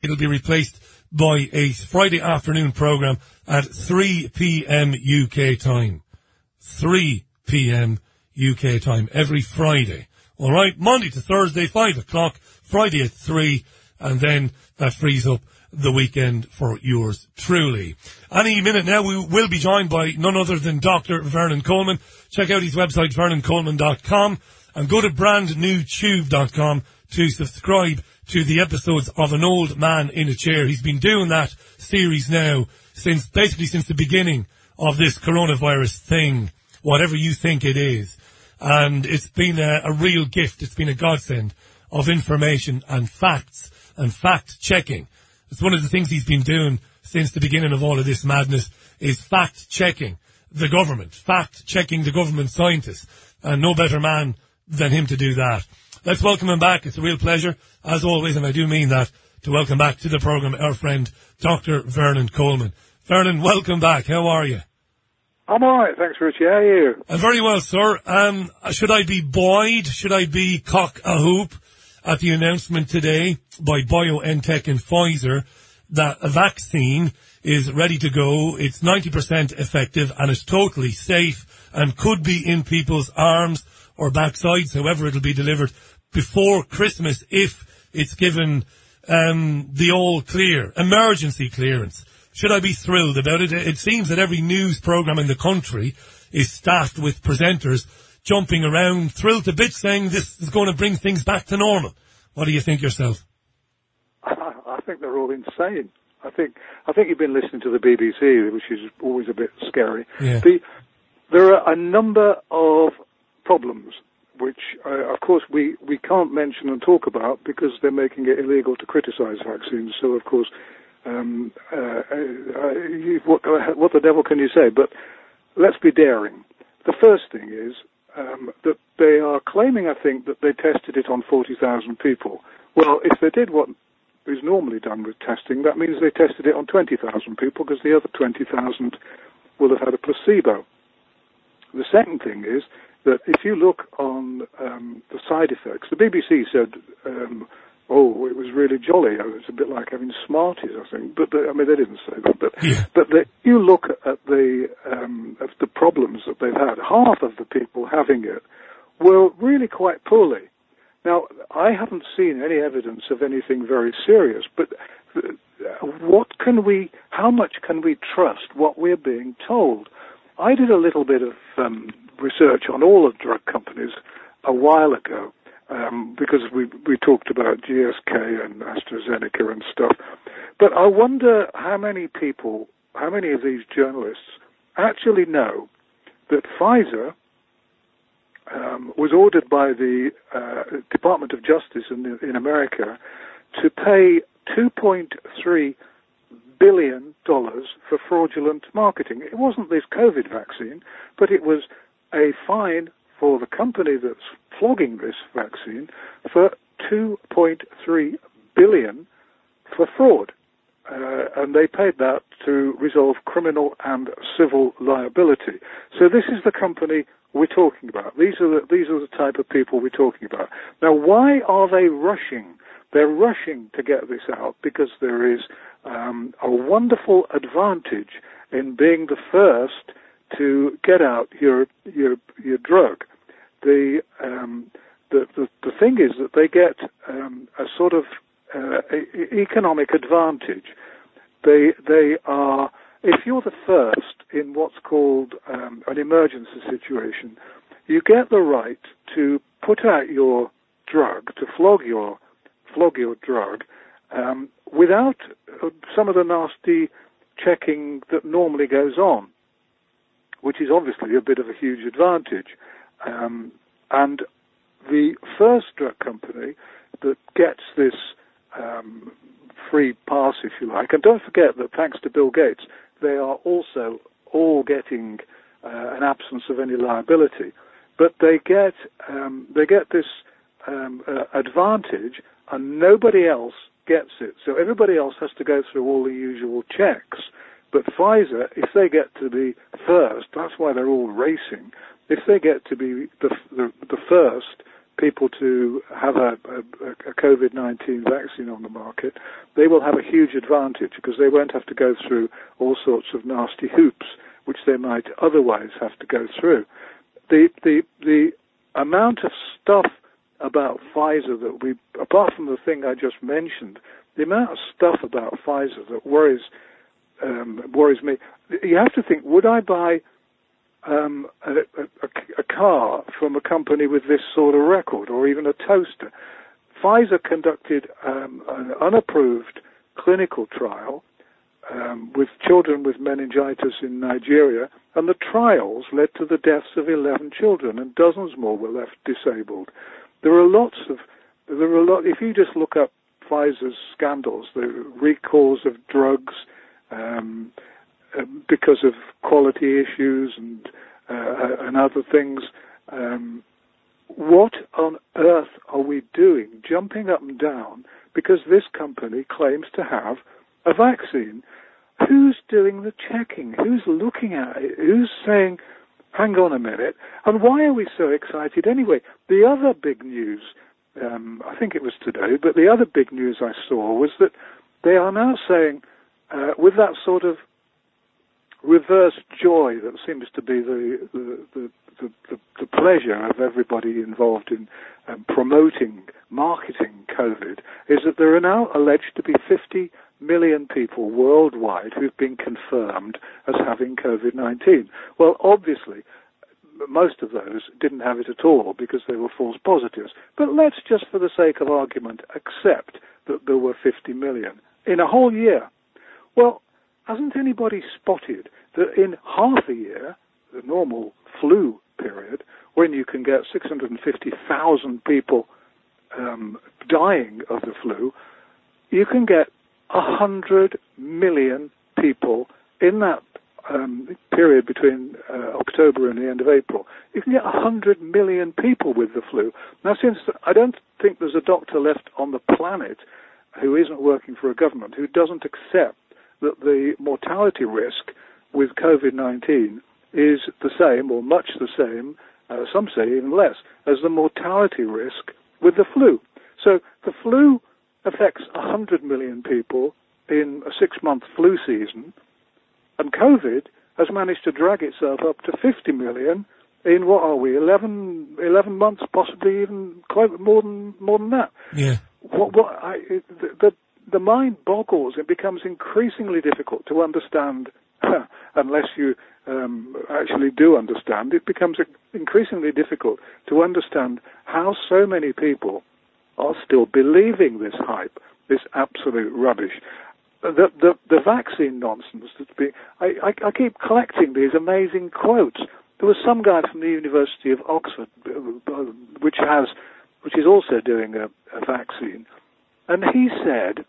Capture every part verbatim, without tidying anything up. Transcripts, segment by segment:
It'll be replaced by a Friday afternoon program at three p.m. U K time. three p.m. U K time every Friday. All right, Monday to Thursday, five o'clock, Friday at three, and then that frees up the weekend for yours truly. Any minute now we will be joined by none other than Doctor Vernon Coleman. Check out his website, vernon coleman dot com, and go to brand new tube dot com to subscribe to the episodes of An Old Man in a Chair. He's been doing that series now since, basically since the beginning of this coronavirus thing, whatever you think it is. And it's been a, a real gift. It's been a godsend of information and facts and fact checking. It's one of the things he's been doing since the beginning of all of this madness is fact checking the government, fact checking the government scientists, and no better man than him to do that. Let's welcome him back. It's a real pleasure, as always, and I do mean that, to welcome back to the programme our friend, Doctor Vernon Coleman. Vernon, welcome back. How are you? I'm all right, thanks, Richie. How are you? I'm very well, sir. Um, should I be buoyed? Should I be cock a hoop at the announcement today by BioNTech and Pfizer that a vaccine is ready to go? It's ninety percent effective and it's totally safe and could be in people's arms or backsides, however it'll be delivered, before Christmas if it's given um, the all clear, emergency clearance. Should I be thrilled about it? It seems that every news programme in the country is staffed with presenters jumping around, thrilled to bits, saying this is going to bring things back to normal. What do you think yourself? I think they're all insane. I think I think you've been listening to the B B C, which is always a bit scary. Yeah. The, there are a number of problems which, uh, of course, we, we can't mention and talk about because they're making it illegal to criticise vaccines. So, of course, um, uh, uh, what, what the devil can you say? But let's be daring. The first thing is um, that they are claiming, I think, that they tested it on forty thousand people. Well, if they did what is normally done with testing, that means they tested it on twenty thousand people because the other twenty thousand will have had a placebo. The second thing is that if you look on um, the side effects, the B B C said, um, oh, it was really jolly. It was a bit like having Smarties, I think. But, the, I mean, they didn't say that. But, yeah. but the, you look at the, um, at the problems that they've had. Half of the people having it were really quite poorly. Now, I haven't seen any evidence of anything very serious, but what can we, how much can we trust what we're being told? I did a little bit of um, research on all the drug companies a while ago, um, because we we talked about G S K and AstraZeneca and stuff. But I wonder how many people, how many of these journalists actually know that Pfizer um, was ordered by the uh, Department of Justice in, in America to pay two point three billion dollars for fraudulent marketing. It wasn't this COVID vaccine, but it was a fine for the company that's flogging this vaccine for two point three billion dollars for fraud. Uh, and they paid that to resolve criminal and civil liability. So this is the company we're talking about. These are the, these are the type of people we're talking about. Now, why are they rushing? They're rushing to get this out because there is um, a wonderful advantage in being the first to get out your your your drug. The um, the, the the thing is that they get um, a sort of uh, e- economic advantage. They they are, if you're the first in what's called um, an emergency situation, you get the right to put out your drug, to flog your flog your drug, um, without uh, some of the nasty checking that normally goes on, which is obviously a bit of a huge advantage. Um, and the first drug company that gets this um, free pass, if you like, and don't forget that thanks to Bill Gates, they are also all getting uh, an absence of any liability, but they get um, they get this um, uh, advantage, and nobody else gets it. So everybody else has to go through all the usual checks. But Pfizer, if they get to be first, that's why they're all racing. If they get to be the the, the first people to have a, a, a COVID nineteen vaccine on the market, they will have a huge advantage because they won't have to go through all sorts of nasty hoops which they might otherwise have to go through. The the the amount of stuff about Pfizer that we, apart from the thing I just mentioned, the amount of stuff about Pfizer that worries um, worries me. You have to think: would I buy um, a, a, a car from a company with this sort of record, or even a toaster? Pfizer conducted um, an unapproved clinical trial um, with children with meningitis in Nigeria, and the trials led to the deaths of eleven children, and dozens more were left disabled. There are lots of, there are a lot, if you just look up Pfizer's scandals, the recalls of drugs um, uh, because of quality issues and, uh, and other things, um, what on earth are we doing jumping up and down because this company claims to have a vaccine? Who's doing the checking? Who's looking at it? Who's saying, hang on a minute? And why are we so excited anyway? The other big news, um, I think it was today, but the other big news I saw was that they are now saying, uh, with that sort of reverse joy that seems to be the the, the, the, the, the pleasure of everybody involved in um, promoting, marketing COVID, is that there are now alleged to be fifty million people worldwide who've been confirmed as having COVID nineteen. Well, obviously, most of those didn't have it at all because they were false positives. But let's just, for the sake of argument, accept that there were fifty million in a whole year. Well, hasn't anybody spotted that in half a year, the normal flu period, when you can get six hundred fifty thousand people um, dying of the flu, you can get one hundred million people in that um, period between uh, October and the end of April. You can get one hundred million people with the flu. Now, since I don't think there's a doctor left on the planet who isn't working for a government who doesn't accept that the mortality risk with COVID nineteen is the same, or much the same, uh, some say even less, as the mortality risk with the flu. So the flu affects one hundred million people in a six-month flu season, and COVID has managed to drag itself up to fifty million in, what are we, eleven, eleven months, possibly even quite more than more than that. Yeah. What, what I, the, the, the mind boggles. It becomes increasingly difficult to understand, unless you um, actually do understand, it becomes increasingly difficult to understand how so many people are still believing this hype, this absolute rubbish. The the, the vaccine nonsense that's being... I, I, I keep collecting these amazing quotes. There was some guy from the University of Oxford, which has, which is also doing a, a vaccine, and he said,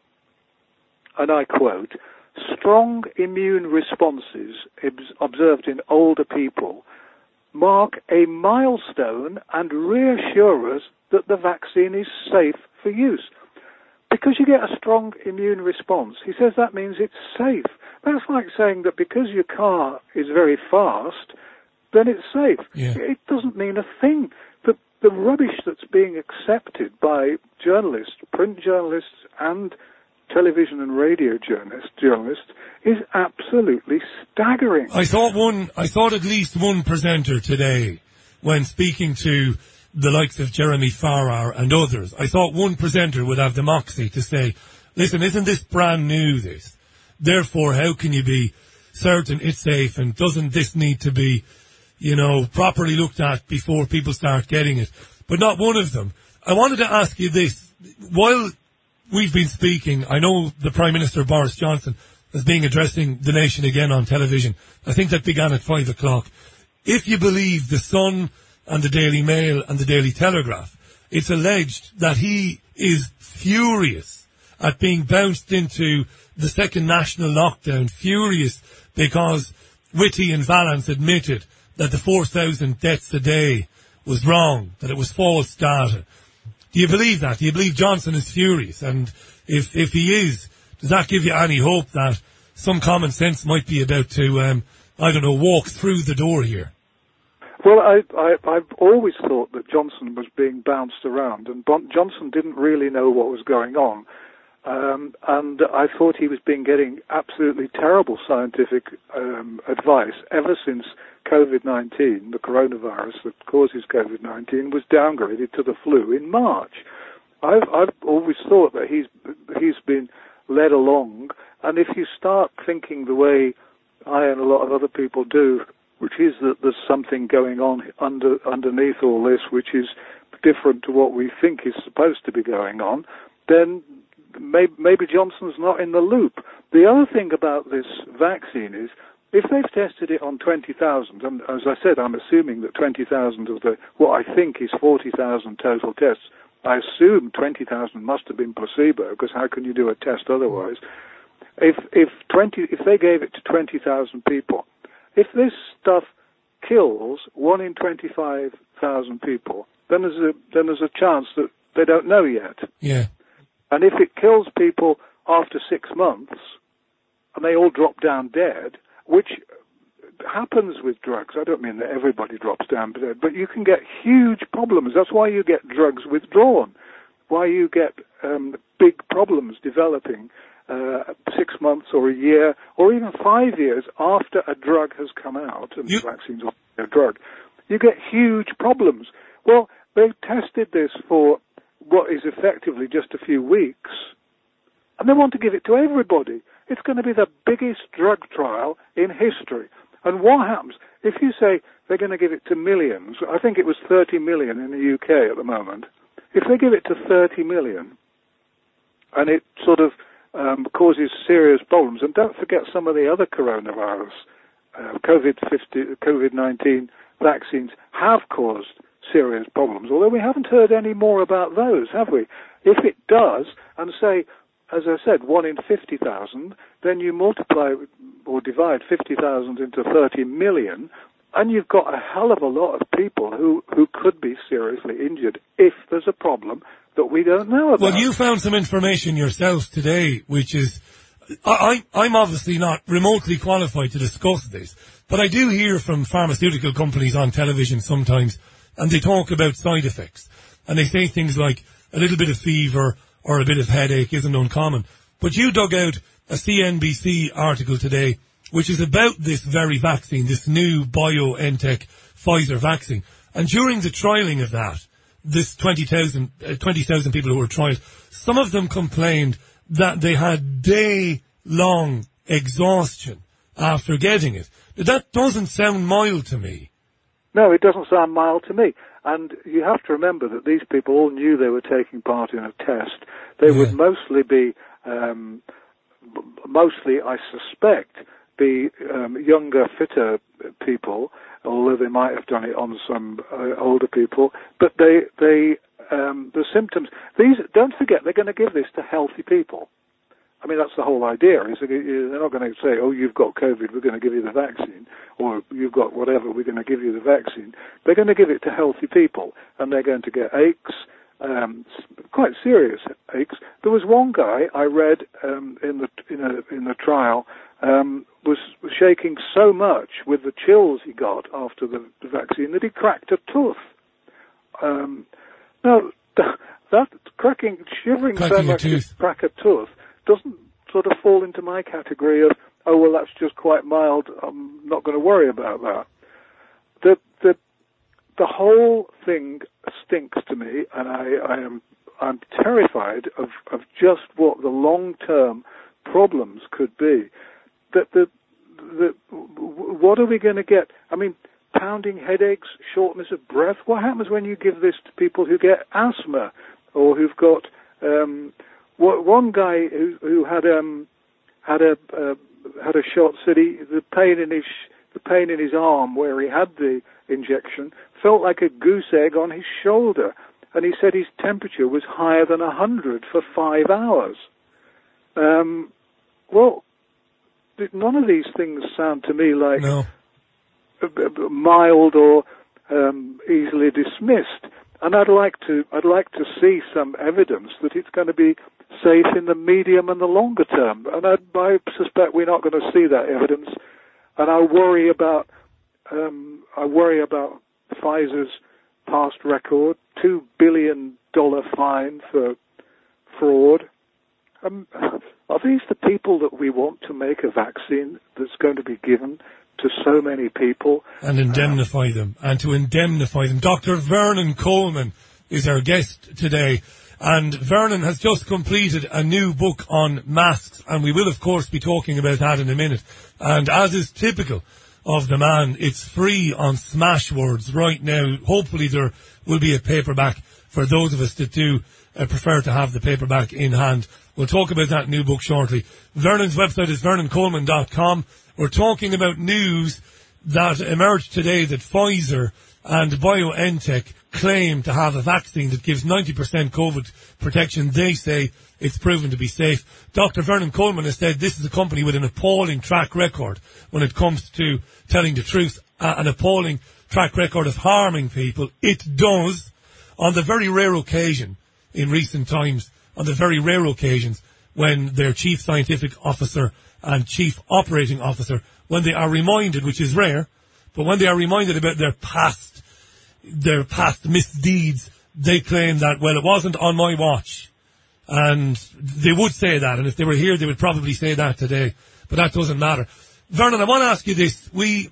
and I quote, "Strong immune responses observed in older people mark a milestone and reassure us that the vaccine is safe for use." Because you get a strong immune response, he says that means it's safe. That's like saying that because your car is very fast, then it's safe. Yeah. It doesn't mean a thing. The, the rubbish that's being accepted by journalists, print journalists and television and radio journalists, journalists is absolutely staggering. I thought one, I thought at least one presenter today, when speaking to the likes of Jeremy Farrar and others, I thought one presenter would have the moxie to say, listen, isn't this brand new, this? Therefore, how can you be certain it's safe, and doesn't this need to be, you know, properly looked at before people start getting it? But not one of them. I wanted to ask you this. While we've been speaking, I know the Prime Minister Boris Johnson is being addressing the nation again on television. I think that began at five o'clock. If you believe the Sun and the Daily Mail and the Daily Telegraph, it's alleged that he is furious at being bounced into the second national lockdown, furious because Whitty and Valance admitted that the four thousand deaths a day was wrong, that it was false data. Do you believe that? Do you believe Johnson is furious? And if if he is, does that give you any hope that some common sense might be about to, um, I don't know, walk through the door here? Well, I, I, I've always thought that Johnson was being bounced around, and bon- Johnson didn't really know what was going on. Um, and I thought he was being getting absolutely terrible scientific um, advice ever since COVID nineteen, the coronavirus that causes COVID nineteen, was downgraded to the flu in March. I've, I've always thought that he's he's been led along, and if you start thinking the way I and a lot of other people do, which is that there's something going on under underneath all this, which is different to what we think is supposed to be going on, then maybe, maybe Johnson's not in the loop. The other thing about this vaccine is, if they've tested it on twenty thousand, and as I said, I'm assuming that twenty thousand of the, what I think is forty thousand total tests, I assume twenty thousand must have been placebo, because how can you do a test otherwise? If if twenty, if they gave it to twenty thousand people, if this stuff kills one in twenty-five thousand people, then there's a then there's a chance that they don't know yet. Yeah. And if it kills people after six months, and they all drop down dead, which happens with drugs. I don't mean that everybody drops down dead, but you can get huge problems. That's why you get drugs withdrawn, why you get um, big problems developing uh, six months or a year or even five years after a drug has come out, and you... vaccines are a drug. You get huge problems. Well, they've tested this for what is effectively just a few weeks, and they want to give it to everybody. It's going to be the biggest drug trial in history. And what happens if you say they're going to give it to millions? I think it was thirty million in the U K at the moment. If they give it to thirty million, and it sort of um, causes serious problems, and don't forget some of the other coronavirus, uh, COVID nineteen vaccines have caused serious problems, although we haven't heard any more about those, have we? If it does, and say, as I said, one in fifty thousand, then you multiply or divide fifty thousand into thirty million, and you've got a hell of a lot of people who, who could be seriously injured if there's a problem that we don't know about. Well, you found some information yourself today, which is, I, I'm obviously not remotely qualified to discuss this, but I do hear from pharmaceutical companies on television sometimes, and they talk about side effects, and they say things like a little bit of fever or a bit of headache isn't uncommon. But you dug out a C N B C article today, which is about this very vaccine, this new BioNTech Pfizer vaccine. And during the trialling of that, this twenty thousand uh, twenty thousand people who were trialed, some of them complained that they had day-long exhaustion after getting it. That doesn't sound mild to me. No, it doesn't sound mild to me. And you have to remember that these people all knew they were taking part in a test. They yeah. would mostly be, um, mostly, I suspect, be um, younger, fitter people, although they might have done it on some uh, older people. But they, they, um, the symptoms. These, don't forget, they're going to give this to healthy people. I mean, that's the whole idea. Is that they're not going to say, oh, you've got COVID, we're going to give you the vaccine, or you've got whatever, we're going to give you the vaccine. They're going to give it to healthy people, and they're going to get aches, um, quite serious aches. There was one guy I read um, in the in, a, in the trial um, was, was shaking so much with the chills he got after the, the vaccine that he cracked a tooth. Um, now, that cracking, shivering Cracking so much to crack a tooth doesn't sort of fall into my category of, oh, well, that's just quite mild, I'm not going to worry about that. The the the whole thing stinks to me, and I, I am I'm terrified of, of just what the long-term problems could be. That the the what are we going to get? I mean, pounding headaches, shortness of breath. What happens when you give this to people who get asthma or who've got um, one guy who, who had um had a uh, had a shot said he the pain in his the pain in his arm where he had the injection felt like a goose egg on his shoulder, and he said his temperature was higher than a hundred for five hours. Um, well, none of these things sound to me like no. mild or um, easily dismissed. And I'd like to I'd like to see some evidence that it's going to be safe in the medium and the longer term. And I, I suspect we're not going to see that evidence. And I worry about um, I worry about Pfizer's past record, two billion dollars fine for fraud. Um, are these the people that we want to make a vaccine that's going to be given to so many people? And indemnify uh, them, and to indemnify them. Doctor Vernon Coleman is our guest today, and Vernon has just completed a new book on masks, and we will of course be talking about that in a minute. And as is typical of the man, it's free on Smashwords right now. Hopefully there will be a paperback for those of us that do uh, prefer to have the paperback in hand. We'll talk about that new book shortly. Vernon's website is vernon coleman dot com. We're talking about news that emerged today that Pfizer and BioNTech claim to have a vaccine that gives ninety percent COVID protection. They say it's proven to be safe. Doctor Vernon Coleman has said this is a company with an appalling track record when it comes to telling the truth, uh, an appalling track record of harming people. It does, on the very rare occasion in recent times, on the very rare occasions when their chief scientific officer and chief operating officer, when they are reminded, which is rare, but when they are reminded about their past, their past misdeeds, they claim that, well, it wasn't on my watch. And they would say that, and if they were here, they would probably say that today, but that doesn't matter. Vernon, I want to ask you this. We,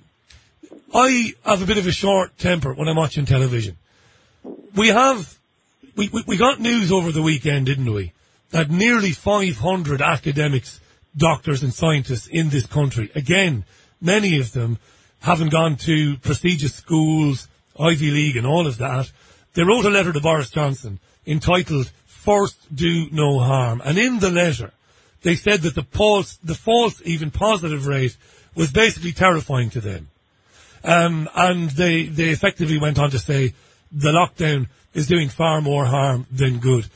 I have a bit of a short temper when I'm watching television. We have, we, we, we got news over the weekend, didn't we, that nearly five hundred academics, doctors and scientists in this country, again, many of them haven't gone to prestigious schools, Ivy League and all of that. They wrote a letter to Boris Johnson entitled First Do No Harm. And in the letter, they said that the false, the false, even positive rate was basically terrifying to them. Um, and they, they effectively went on to say the lockdown is doing far more harm than good.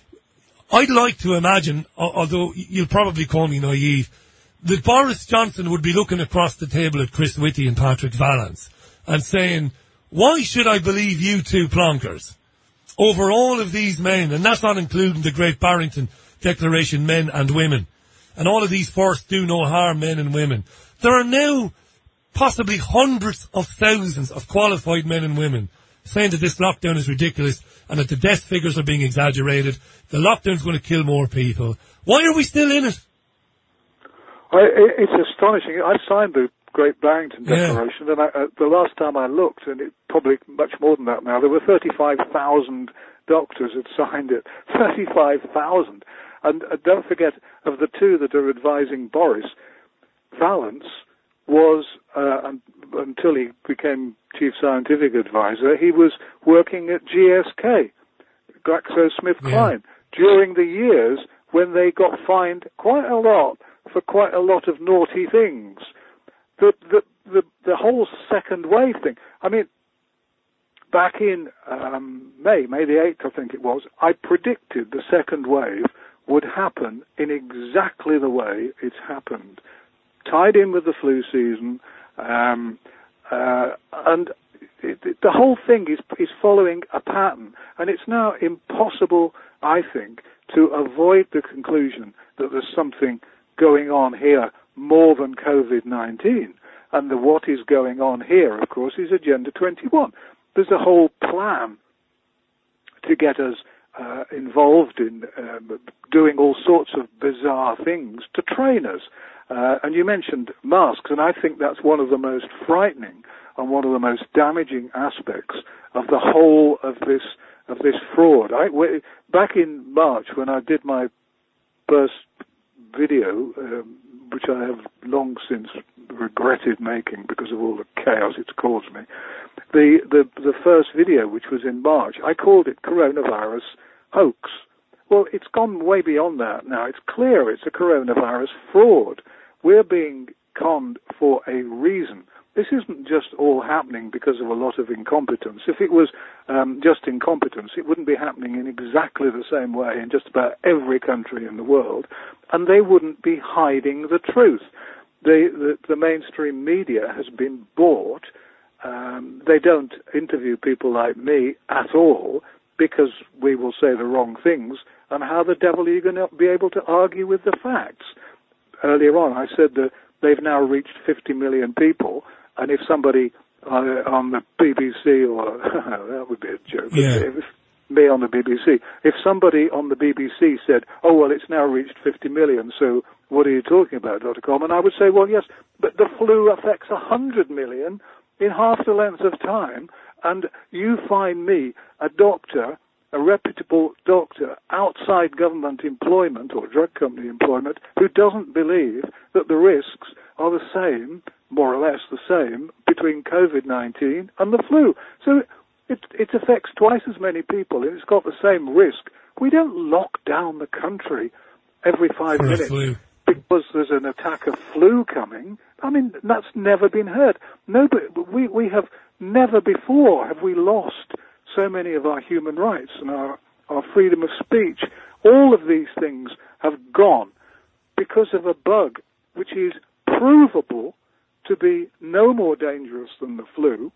I'd like to imagine, although you'll probably call me naive, that Boris Johnson would be looking across the table at Chris Whitty and Patrick Vallance and saying, why should I believe you two plonkers over all of these men? And that's not including the Great Barrington Declaration men and women and all of these first do no harm men and women. There are now possibly hundreds of thousands of qualified men and women saying that this lockdown is ridiculous and that the death figures are being exaggerated. The lockdown's going to kill more people. Why are we still in it? I, it's astonishing. I signed the Great Barrington Declaration, yeah. and I, uh, the last time I looked, and it probably much more than that now, there were thirty-five thousand doctors had signed it. thirty-five thousand. And uh, don't forget, of the two that are advising Boris, Vallance was, uh, un- until he became chief scientific advisor, he was working at G S K, GlaxoSmithKline, yeah. during the years when they got fined quite a lot for quite a lot of naughty things. The, the, the, the whole second wave thing. I mean, back in um, May, May the eighth, I think it was, I predicted the second wave would happen in exactly the way it's happened. Tied in with the flu season, um, uh, and it, it, the whole thing is, is following a pattern. And it's now impossible, I think, to avoid the conclusion that there's something going on here more than COVID nineteen. And the what is going on here, of course, is Agenda twenty-one. There's a whole plan to get us uh, involved in uh, doing all sorts of bizarre things to train us. Uh, and you mentioned masks, and I think that's one of the most frightening and one of the most damaging aspects of the whole of this of this fraud. I, w- back in March, when I did my first video, um, which I have long since regretted making because of all the chaos it's caused me, the, the, the first video, which was in March, I called it Coronavirus Hoax. Well, it's gone way beyond that now. It's clear it's a coronavirus fraud. We're being conned for a reason. This isn't just all happening because of a lot of incompetence. If it was um, just incompetence, it wouldn't be happening in exactly the same way in just about every country in the world, and they wouldn't be hiding the truth. The, the, the mainstream media has been bought. Um, they don't interview people like me at all because we will say the wrong things, and how the devil are you going to be able to argue with the facts? Earlier on, I said that they've now reached fifty million people, and if somebody uh, on the B B C, or that would be a joke. Yeah. If me on the B B C. If somebody on the B B C said, "Oh well, it's now reached fifty million, so what are you talking about, Doctor Coleman?" I would say, "Well, yes, but the flu affects one hundred million in half the length of time, and you find me, a doctor, a reputable doctor outside government employment or drug company employment, who doesn't believe that the risks are the same, more or less the same, between COVID nineteen and the flu." So it, it affects twice as many people, and it's got the same risk. We don't lock down the country every five For a minutes flu. because there's an attack of flu coming. I mean, that's never been heard. Nobody, we, we have never before have we lost so many of our human rights and our, our freedom of speech. All of these things have gone because of a bug which is provable to be no more dangerous than the flu,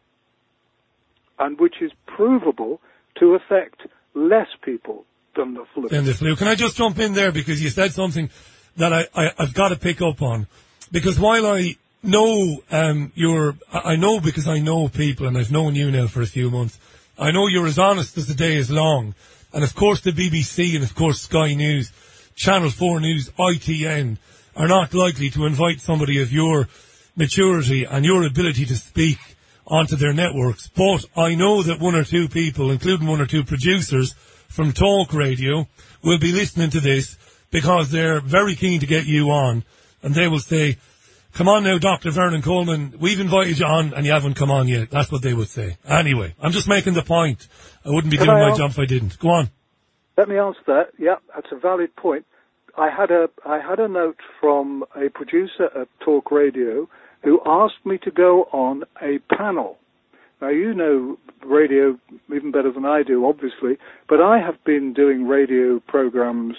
and which is provable to affect less people than the flu. Than the flu. Can I just jump in there, because you said something that I, I, I've got to pick up on. Because while I know um, you're, I know because I know people, and I've known you now for a few months, I know you're as honest as the day is long. And of course the B B C and of course Sky News, Channel four News, I T N are not likely to invite somebody of your maturity and your ability to speak onto their networks. But I know that one or two people, including one or two producers from Talk Radio, will be listening to this because they're very keen to get you on. And they will say, "Come on now, Doctor Vernon Coleman, we've invited you on and you haven't come on yet." That's what they would say. Anyway, I'm just making the point. I wouldn't be Can doing I my ask- job if I didn't. Go on. Let me answer that. Yeah, that's a valid point. I had a I had a note from a producer at Talk Radio who asked me to go on a panel. Now, you know radio even better than I do, obviously, but I have been doing radio programs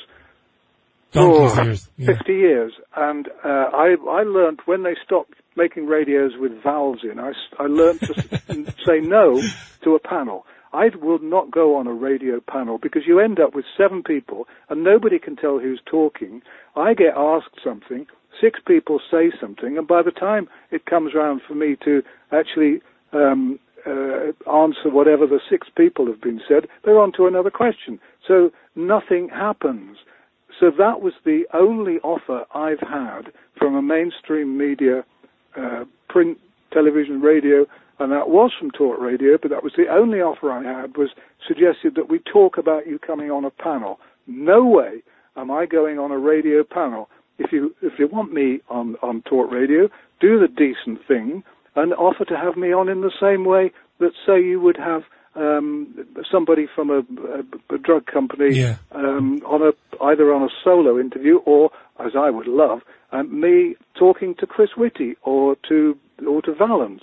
Donkey's for years. Yeah. fifty years, and uh, I I learned when they stopped making radios with valves in, I, s- I learned to s- say no to a panel. I will not go on a radio panel because you end up with seven people and nobody can tell who's talking. I get asked something, six people say something, and by the time it comes round for me to actually um, uh, answer whatever the six people have been said, they're on to another question. So nothing happens. So that was the only offer I've had from a mainstream media, uh, print, television, radio, and that was from Talk Radio, but that was the only offer I had, was suggested that we talk about you coming on a panel. No way am I going on a radio panel. If you if you want me on, on Talk Radio, do the decent thing and offer to have me on in the same way that, say, you would have um, somebody from a, a, a drug company Yeah. um, on a either on a solo interview or, as I would love, um, me talking to Chris Whitty or to or to Valence.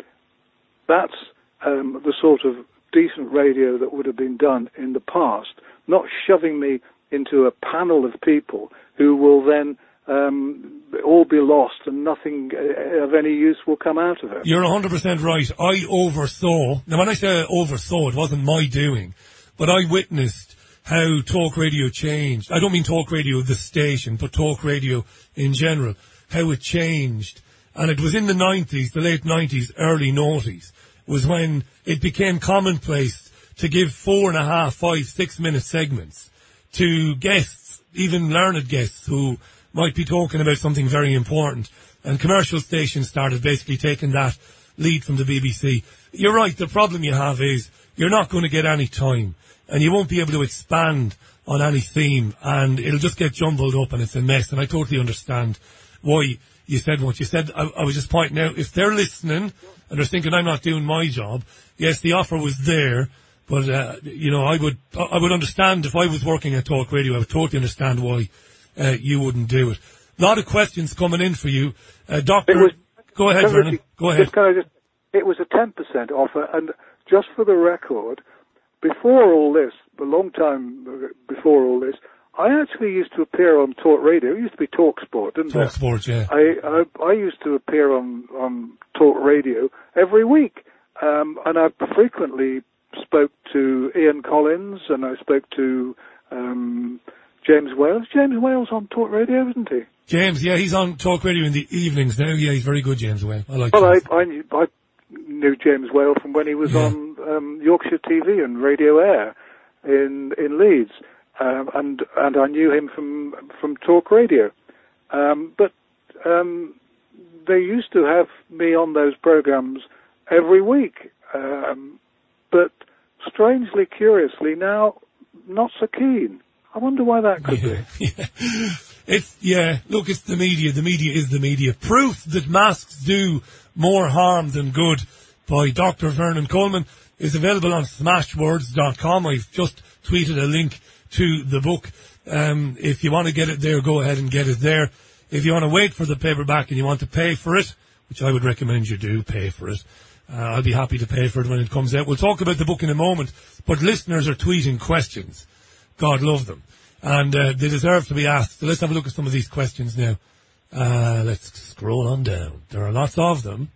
That's um, the sort of decent radio that would have been done in the past, not shoving me into a panel of people who will then um, all be lost and nothing uh, of any use will come out of it. You're one hundred percent right. I oversaw, now when I say I oversaw, it wasn't my doing, but I witnessed how Talk Radio changed. I don't mean Talk Radio, the station, but Talk Radio in general, how it changed. And it was in the nineties, the late nineties, early noughties, was when it became commonplace to give four and a half, five, six minute segments to guests, even learned guests who might be talking about something very important. And commercial stations started basically taking that lead from the B B C. You're right, the problem you have is you're not going to get any time and you won't be able to expand on any theme and it'll just get jumbled up and it's a mess. And I totally understand why you said what you said. I, I was just pointing out, if they're listening and they're thinking I'm not doing my job, yes, the offer was there, but, uh, you know, I would, I would understand if I was working at Talk Radio, I would totally understand why, uh, you wouldn't do it. A lot of questions coming in for you. Uh, Doctor, It was- go ahead, Vernon, go ahead. Just kind of just, it was a ten percent offer, and just for the record, before all this, a long time before all this, I actually used to appear on Talk Radio. It used to be Talk Sport, didn't Talk it? Sports, yeah. I, I I used to appear on, on Talk Radio every week, um, and I frequently spoke to Ian Collins, and I spoke to um, James Wales. James Wales on Talk Radio, isn't he? James, yeah, he's on Talk Radio in the evenings now. Yeah, he's very good, James Way. I like Well, I, James. I, I knew James Whale from when he was yeah. on um, Yorkshire T V and Radio Air in in Leeds, um, and and I knew him from from Talk Radio. Um, but um, they used to have me on those programs every week. Um, but strangely, curiously, now not so keen. I wonder why that could yeah, be. Yeah. It's, yeah, look, it's the media. The media is the media. Proof that masks do more harm than good by Doctor Vernon Coleman is available on smashwords dot com. I've just tweeted a link to the book. Um, if you want to get it there, go ahead and get it there. If you want to wait for the paperback and you want to pay for it, which I would recommend you do, pay for it. Uh, I'll be happy to pay for it when it comes out. We'll talk about the book in a moment, but listeners are tweeting questions. God love them. And uh, they deserve to be asked. So let's have a look at some of these questions now. Uh, let's scroll on down. There are lots of them.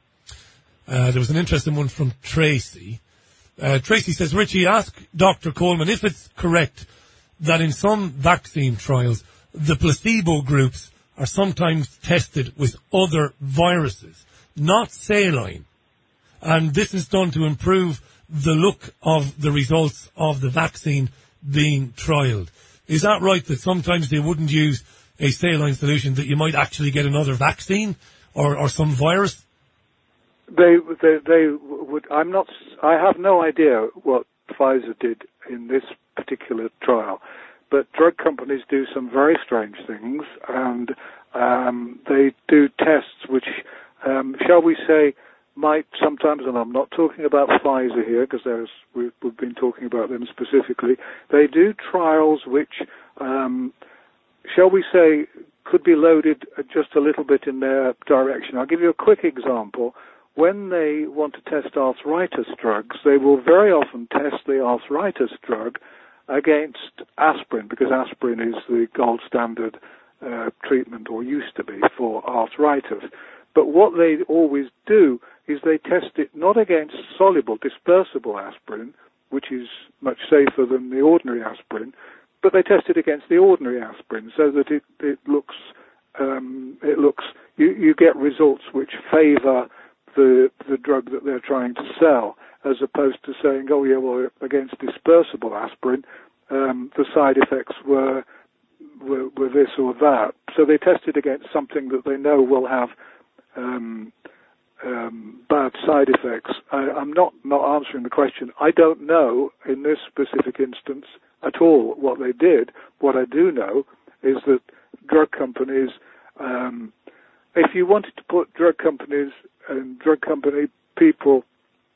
Uh, there was an interesting one from Tracy. Uh, Tracy says, Richie, ask Doctor Coleman if it's correct that in some vaccine trials, the placebo groups are sometimes tested with other viruses, not saline. And this is done to improve the look of the results of the vaccine being trialled. Is that right, that sometimes they wouldn't use a saline solution, that you might actually get another vaccine or, or some virus? They, they, they would. I'm not. I have no idea what Pfizer did in this particular trial, but drug companies do some very strange things, and um, they do tests which, um, shall we say, might sometimes, and I'm not talking about Pfizer here because there's we've, we've been talking about them specifically. They do trials which, um, shall we say, could be loaded just a little bit in their direction. I'll give you a quick example. When they want to test arthritis drugs, they will very often test the arthritis drug against aspirin, because aspirin is the gold standard uh, treatment, or used to be, for arthritis. But what they always do is they test it not against soluble, dispersible aspirin, which is much safer than the ordinary aspirin, but they test it against the ordinary aspirin, so that it, it looks, um, it looks, you, you get results which favour the the drug that they're trying to sell, as opposed to saying, oh yeah, well, against dispersible aspirin, um, the side effects were, were were this or that. So they test it against something that they know will have um, um, bad side effects. I, I'm not, not answering the question. I don't know in this specific instance at all what they did. What I do know is that drug companies, um, if you wanted to put drug companies and drug company people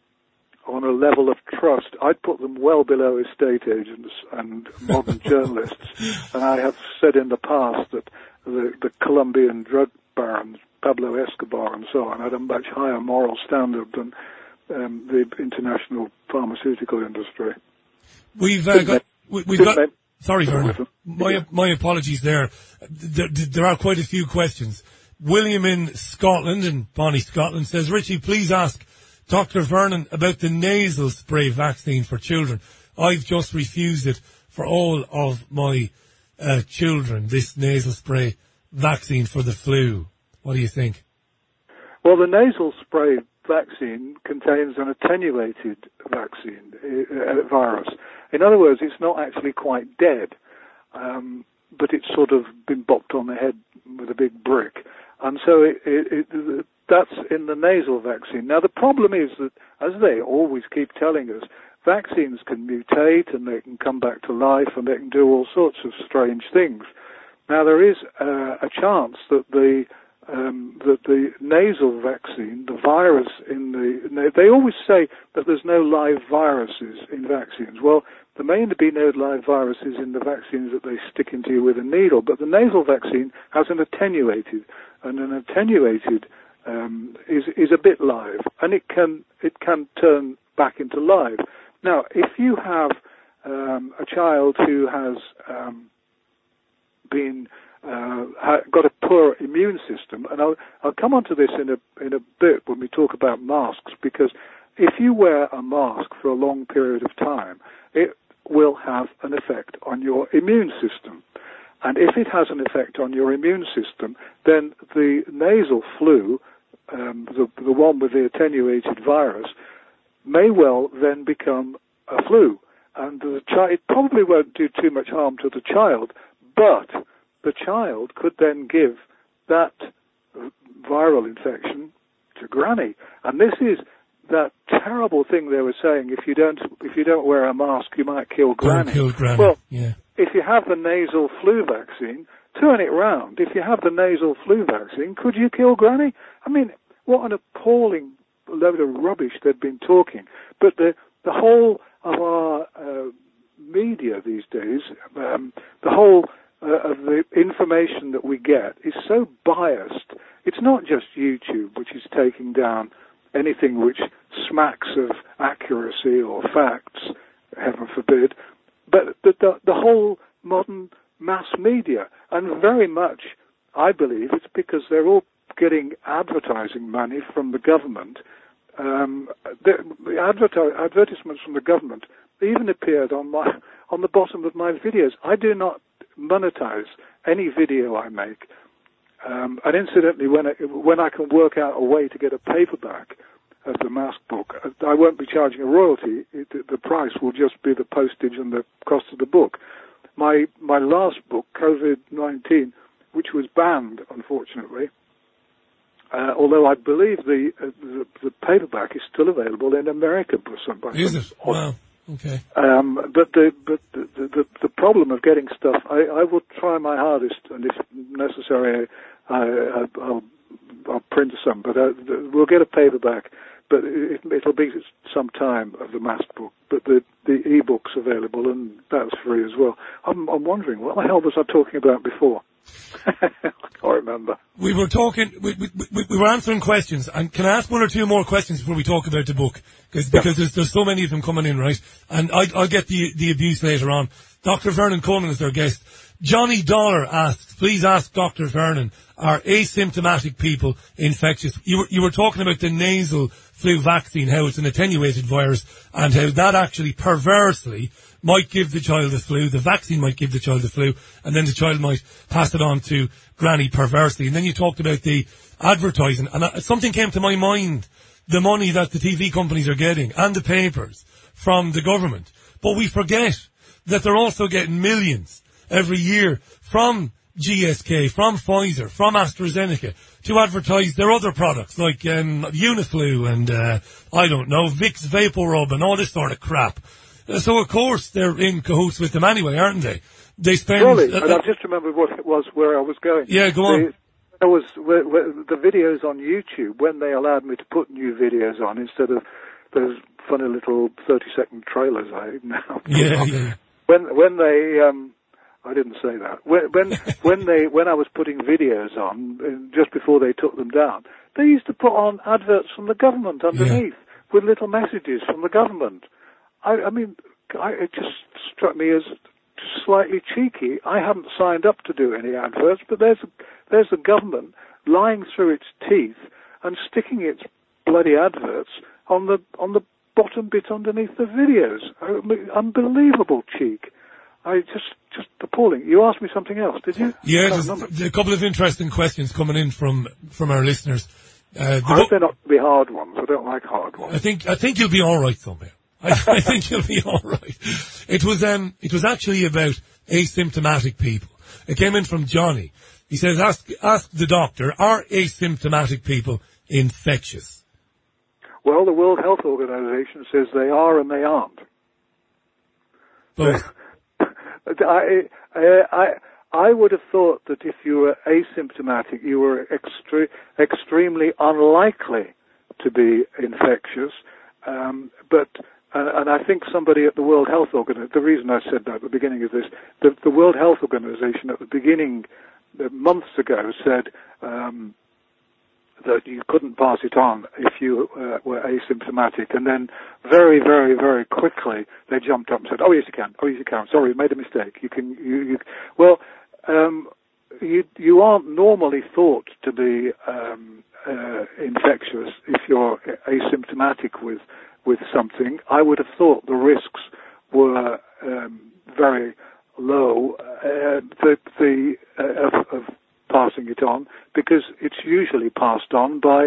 on a level of trust, I'd put them well below estate agents and modern journalists. And I have said in the past that the, the Colombian drug barons, Pablo Escobar and so on, had a much higher moral standard than um, the international pharmaceutical industry. We've uh, got... We, we've got... Name. Sorry, Vernon. My, my apologies there. there. There are quite a few questions. William in Scotland, in Bonnie, Scotland, says, Richie, please ask Doctor Vernon about the nasal spray vaccine for children. I've just refused it for all of my uh, children, this nasal spray vaccine for the flu. What do you think? Well, the nasal spray vaccine contains an attenuated vaccine uh, virus. In other words, it's not actually quite dead, um, but it's sort of been bopped on the head with a big brick. And so it, it, it, that's in the nasal vaccine. Now, the problem is that, as they always keep telling us, vaccines can mutate and they can come back to life and they can do all sorts of strange things. Now, there is uh, a chance that the um, that the nasal vaccine, the virus in the... They always say that there's no live viruses in vaccines. Well, there may be no live viruses in the vaccines that they stick into you with a needle, but the nasal vaccine has an attenuated, and an attenuated um, is is a bit live, and it can it can turn back into live. Now, if you have um, a child who has um, been uh, got a poor immune system, and I'll I'll come onto this in a in a bit when we talk about masks, because if you wear a mask for a long period of time, it will have an effect on your immune system. And if it has an effect on your immune system, then the nasal flu um, the, the one with the attenuated virus, may well then become a flu. And the child, it probably won't do too much harm to the child, but the child could then give that viral infection to granny. And this is that terrible thing they were saying, if you don't if you don't wear a mask, you might kill granny. Kill granny. Well, yeah. If you have the nasal flu vaccine, turn it round. If you have the nasal flu vaccine, could you kill granny? I mean, what an appalling load of rubbish they've been talking. But the the whole of our uh, media these days, um, the whole uh, of the information that we get is so biased. It's not just YouTube, which is taking down anything which smacks of accuracy or facts, heaven forbid, but the, the, the whole modern mass media. And very much, I believe, it's because they're all getting advertising money from the government. Um, the, the adverti- advertisements from the government even appeared on my on the bottom of my videos. I do not monetize any video I make. Um, and incidentally, when I, when I can work out a way to get a paperback of the mask book, I won't be charging a royalty. It, the price will just be the postage and the cost of the book. My my last book, COVID nineteen, which was banned, unfortunately, uh, although I believe the, uh, the the paperback is still available in America for some. Is it? Wow. Okay. Um, but the but the, the the problem of getting stuff, I, I will try my hardest, and if necessary, I, I, I'll I'll print some. But uh, we'll get a paperback. But it, it'll be some time of the mask book. But the the e-book's available, and that's free as well. I'm I'm wondering, what the hell was I talking about before? I can't remember. We were talking, we, we, we, we were answering questions, and can I ask one or two more questions before we talk about the book? Cause, yeah. Because there's, there's so many of them coming in, right? And I, I'll get the, the abuse later on. Doctor Vernon Coleman is our guest. Johnny Dollar asks, please ask Doctor Vernon, are asymptomatic people infectious? You were, you were talking about the nasal flu vaccine, how it's an attenuated virus, and how that actually perversely might give the child the flu, the vaccine might give the child the flu, and then the child might pass it on to granny perversely. And then you talked about the advertising, and uh, something came to my mind, the money that the T V companies are getting, and the papers, from the government. But we forget that they're also getting millions every year from G S K, from Pfizer, from AstraZeneca, to advertise their other products, like um, Uniflu and, uh, I don't know, Vicks VapoRub and all this sort of crap. So, of course, they're in cahoots with them anyway, aren't they? They spend... Surely, uh, and I've just remembered what it was, where I was going. Yeah, go on. The, there was where, where the videos on YouTube, when they allowed me to put new videos on, instead of those funny little thirty-second trailers I now put yeah, on. yeah. When, when they... Um, I didn't say that. When when, when they when I was putting videos on, uh, just before they took them down, they used to put on adverts from the government underneath, yeah. with little messages from the government. I, I mean, I, it just struck me as slightly cheeky. I haven't signed up to do any adverts, but there's there's the government lying through its teeth and sticking its bloody adverts on the on the bottom bit underneath the videos. I mean, unbelievable cheek. I just, just appalling. You asked me something else, did you? Yeah, there's, there's a couple of interesting questions coming in from, from our listeners. Uh, the I hope they're not to be hard ones. I don't like hard ones. I think, I think you'll be alright somehow. I, I think you'll be alright. It was, um, it was actually about asymptomatic people. It came in from Johnny. He says, ask, ask the doctor, are asymptomatic people infectious? Well, the World Health Organization says they are and they aren't. Both. I, I, I would have thought that if you were asymptomatic, you were extre- extremely unlikely to be infectious. Um, but, uh, and I think somebody at the World Health Organization, the reason I said that at the beginning of this, the, the World Health Organization at the beginning, uh, months ago, said um, that you couldn't pass it on if you uh, were asymptomatic, and then very, very, very quickly they jumped up and said, "Oh yes, you can. Oh yes, you can. Sorry, you made a mistake. You can. You, you well, um, you you aren't normally thought to be um, uh, infectious if you're asymptomatic with with something. I would have thought the risks were um, very low. Uh, the the uh, of, of passing it on, because it's usually passed on by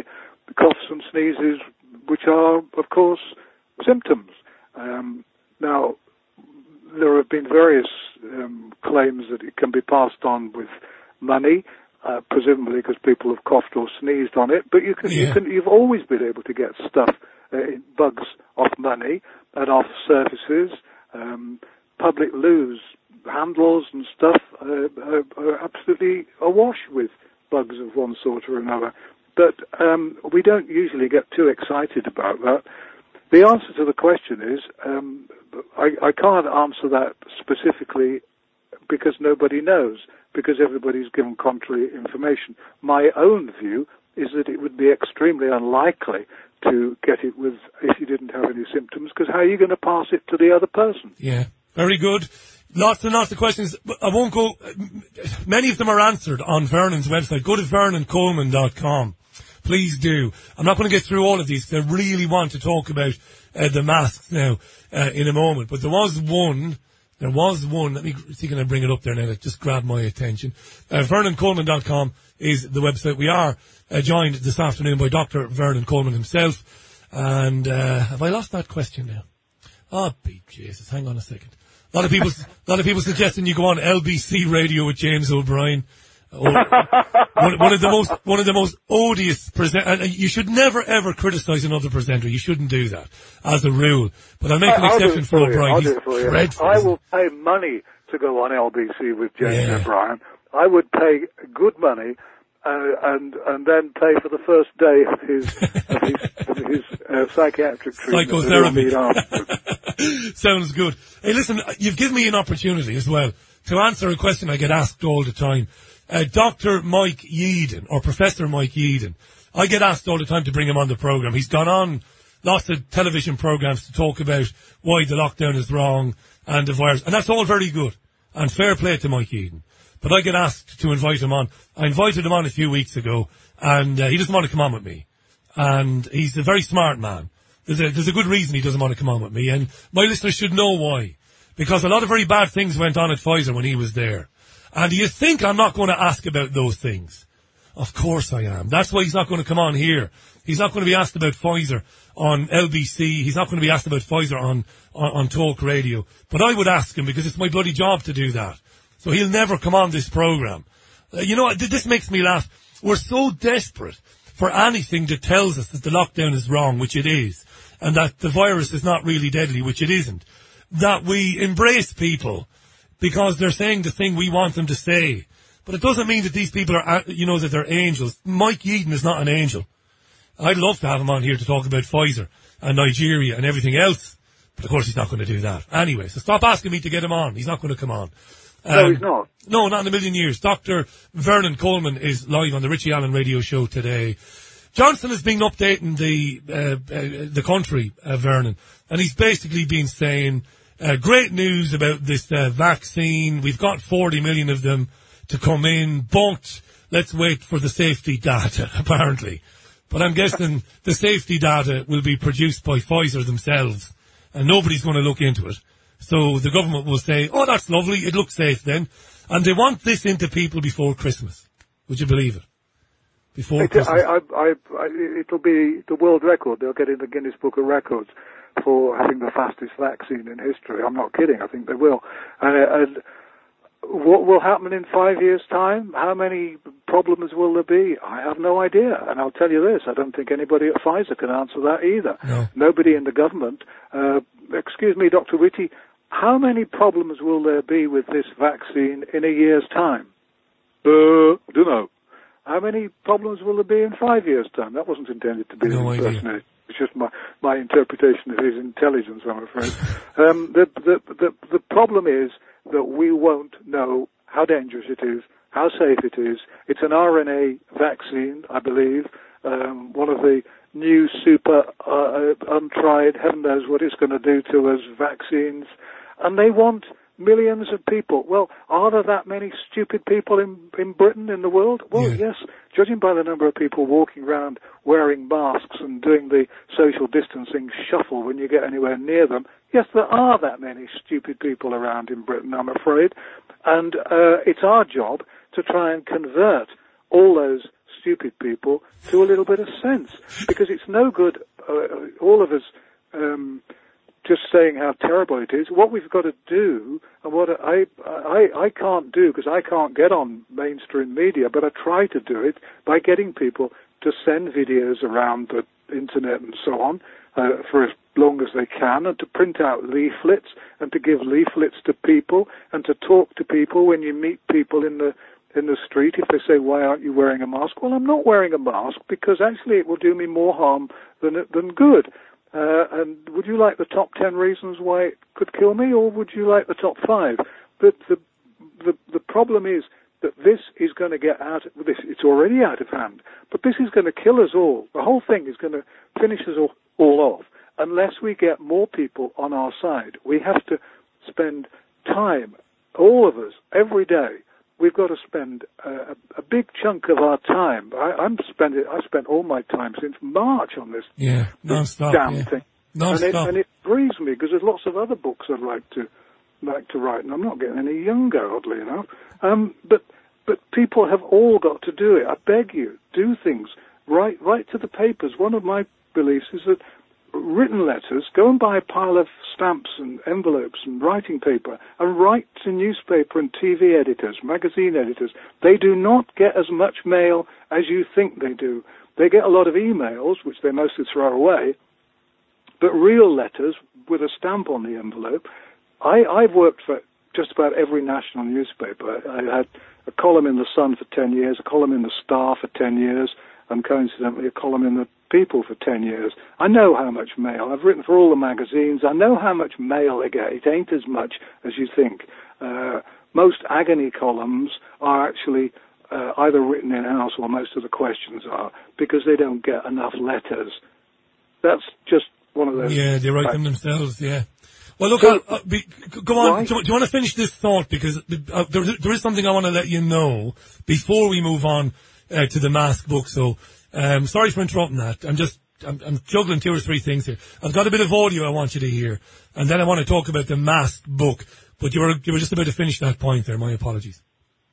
coughs and sneezes, which are, of course, symptoms. Um, now, there have been various um, claims that it can be passed on with money, uh, presumably because people have coughed or sneezed on it. But you can, yeah. you can, you've always been able to get stuff, uh, bugs off money and off surfaces. Um, public loos, handles and stuff uh, are, are absolutely awash with bugs of one sort or another. But um, we don't usually get too excited about that. The answer to the question is, um, I, I can't answer that specifically because nobody knows, because everybody's given contrary information. My own view is that it would be extremely unlikely to get it with if you didn't have any symptoms, because how are you going to pass it to the other person? Yeah, very good. Lots and lots of questions. I won't go, many of them are answered on Vernon's website. Go to vernon coleman dot com. Please do. I'm not going to get through all of these because I really want to talk about uh, the masks now uh, in a moment. But there was one, there was one, let me see can I bring it up there now that just grabbed my attention. Uh, vernon coleman dot com is the website. We are uh, joined this afternoon by Doctor Vernon Coleman himself. And uh, have I lost that question now? Oh, beat Jesus, hang on a second. A lot of people, a lot of people suggesting you go on L B C Radio with James O'Brien. Oh, one, one of the most, one of the most odious present. And you should never ever criticise another presenter. You shouldn't do that as a rule. But I'll make an I'll exception for, for O'Brien. I'll He's do it for you. dreadful. I will pay money to go on L B C with James Yeah. O'Brien. I would pay good money, uh, and and then pay for the first day of his of his, of his uh, psychiatric treatment. Psychotherapy. Sounds good. Hey, listen, you've given me an opportunity as well to answer a question I get asked all the time. Uh, Doctor Mike Yeadon, or Professor Mike Yeadon, I get asked all the time to bring him on the programme. He's gone on lots of television programmes to talk about why the lockdown is wrong and the virus. And that's all very good. And fair play to Mike Yeadon. But I get asked to invite him on. I invited him on a few weeks ago, and uh, he doesn't want to come on with me. And he's a very smart man. There's a, there's a good reason he doesn't want to come on with me, and my listeners should know why. Because a lot of very bad things went on at Pfizer when he was there. And do you think I'm not going to ask about those things? Of course I am. That's why he's not going to come on here. He's not going to be asked about Pfizer on L B C. He's not going to be asked about Pfizer on, on, on Talk Radio. But I would ask him because it's my bloody job to do that. So he'll never come on this programme. Uh, you know, this makes me laugh. We're so desperate for anything that tells us that the lockdown is wrong, which it is, and that the virus is not really deadly, which it isn't, that we embrace people because they're saying the thing we want them to say. But it doesn't mean that these people are, you know, that they're angels. Mike Yeadon is not an angel. I'd love to have him on here to talk about Pfizer and Nigeria and everything else. But of course he's not going to do that. Anyway, so stop asking me to get him on. He's not going to come on. Um, no, he's not. No, not in a million years. Doctor Vernon Coleman is live on the Richie Allen radio show today. Johnson has been updating the, uh, uh, the country, uh, Vernon, and he's basically been saying, uh, great news about this, uh, vaccine. We've got forty million of them to come in, but let's wait for the safety data, apparently. But I'm guessing the safety data will be produced by Pfizer themselves, and nobody's going to look into it. So the government will say, oh, that's lovely, it looks safe then. And they want this into people before Christmas. Would you believe it? Before it, Christmas. I, I, I, I, it'll be the world record. They'll get in the Guinness Book of Records for having the fastest vaccine in history. I'm not kidding, I think they will. And, and what will happen in five years' time? How many problems will there be? I have no idea. And I'll tell you this, I don't think anybody at Pfizer can answer that either. No. Nobody in the government. Uh, excuse me, Doctor Whitty, how many problems will there be with this vaccine in a year's time? Uh, I don't know. How many problems will there be in five years' time? That wasn't intended to be no an impersonation. It's just my, my interpretation of his intelligence, I'm afraid. um, the, the, the, the problem is that we won't know how dangerous it is, how safe it is. It's an R N A vaccine, I believe, um, one of the new super uh, untried, heaven knows what it's going to do to us vaccines. And they want millions of people. Well, are there that many stupid people in, in Britain, in the world? Well, yeah. Yes. Judging by the number of people walking around wearing masks and doing the social distancing shuffle when you get anywhere near them, yes, there are that many stupid people around in Britain, I'm afraid. And uh, it's our job to try and convert all those stupid people people to a little bit of sense, because it's no good, uh, all of us, um, just saying how terrible it is. What we've got to do, and what I I, I can't do, because I can't get on mainstream media, but I try to do it by getting people to send videos around the internet and so on uh, for as long as they can, and to print out leaflets, and to give leaflets to people, and to talk to people when you meet people in the in the street. If they say, "Why aren't you wearing a mask?" Well, I'm not wearing a mask because actually it will do me more harm than than good. Uh, and would you like the top ten reasons why it could kill me, or would you like the top five? The the the, the problem is that this is going to get out. This it's already out of hand, but this is going to kill us all. The whole thing is going to finish us all, all off unless we get more people on our side. We have to spend time, all of us, every day. We've got to spend a, a big chunk of our time. I, I'm spending. I spent all my time since March on this, yeah, this non-stop, damn yeah. thing, Non-stop. and it, and it grieves me because there's lots of other books I'd like to like to write, and I'm not getting any younger, oddly enough. Um, but but people have all got to do it. I beg you, do things. Write write to the papers. One of my beliefs is that written letters, go and buy a pile of stamps and envelopes and writing paper and write to newspaper and T V editors, magazine editors. They do not get as much mail as you think they do. They get a lot of emails, which they mostly throw away, but real letters with a stamp on the envelope. I, I've worked for just about every national newspaper. I had a column in The Sun for ten years, a column in The Star for ten years, and coincidentally a column in The People for ten years. I know how much mail. I've written for all the magazines. I know how much mail they get. It ain't as much as you think. Uh, most agony columns are actually uh, either written in-house, or most of the questions are, because they don't get enough letters. That's just one of those. Yeah, they write facts. them themselves, yeah. Well, look, So, I'll, I'll be, go on. right? Do, do you want to finish this thought? Because uh, there, there is something I want to let you know before we move on uh, to the mask book. So, um, sorry for interrupting that. I'm just, I'm, I'm juggling two or three things here. I've got a bit of audio I want you to hear, and then I want to talk about the mask book. But you were, you were just about to finish that point there. My apologies.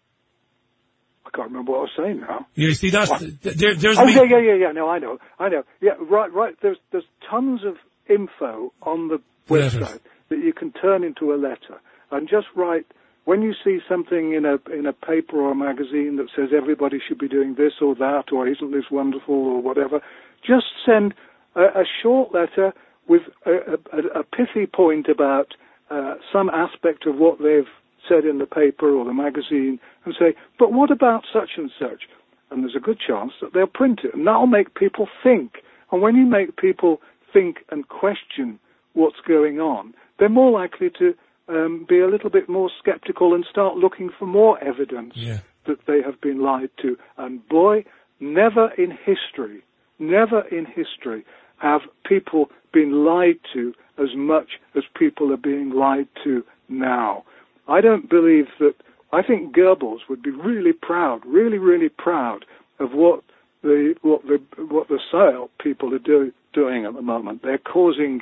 I can't remember what I was saying now. You see, that's, there, there's Oh, me. yeah, yeah, yeah, yeah. No, I know. I know. Yeah, right, right. There's, there's tons of info on the website Letters. that you can turn into a letter, and just write. When you see something in a in a paper or a magazine that says everybody should be doing this or that, or isn't this wonderful or whatever, just send a, a short letter with a, a, a pithy point about uh, some aspect of what they've said in the paper or the magazine, and say, but what about such and such? And there's a good chance that they'll print it, and that'll make people think. And when you make people think and question what's going on, they're more likely to um, be a little bit more skeptical and start looking for more evidence Yeah. that they have been lied to. And boy, never in history, never in history have people been lied to as much as people are being lied to now. I don't believe that. I think Goebbels would be really proud, really, really proud of what the what the what the PSYOP people are do, doing at the moment. They're causing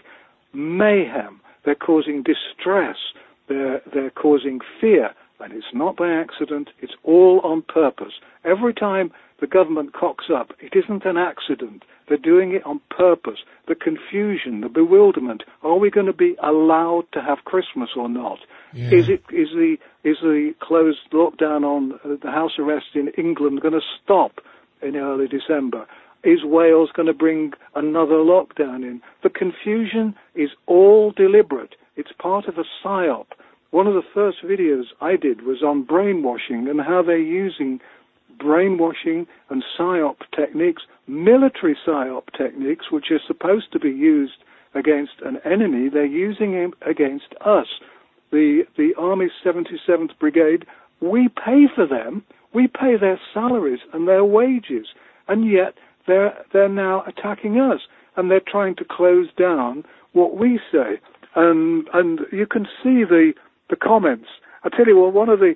mayhem. They're causing distress. They're they're causing fear, and it's not by accident. It's all on purpose. Every time the government cocks up, it isn't an accident. They're doing it on purpose. The confusion, the bewilderment. Are we going to be allowed to have Christmas or not? Yeah. Is it is the is the closed lockdown on uh, the house arrest in England going to stop in early December? Is Wales going to bring another lockdown in? The confusion is all deliberate. It's part of a PSYOP. One of the first videos I did was on brainwashing and how they're using brainwashing and PSYOP techniques, military PSYOP techniques, which are supposed to be used against an enemy. They're using them against us. The the Army's seventy-seventh Brigade, we pay for them. We pay their salaries and their wages, and yet they're they're now attacking us, and they're trying to close down what we say. And and you can see the the comments. I tell you what, one of the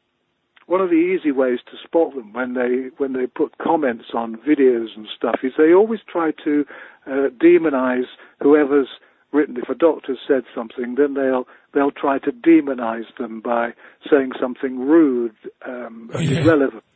one of the easy ways to spot them when they when they put comments on videos and stuff is they always try to uh, demonize whoever's written. If a doctor said something, then they'll they'll try to demonize them by saying something rude um, and Yeah. irrelevant.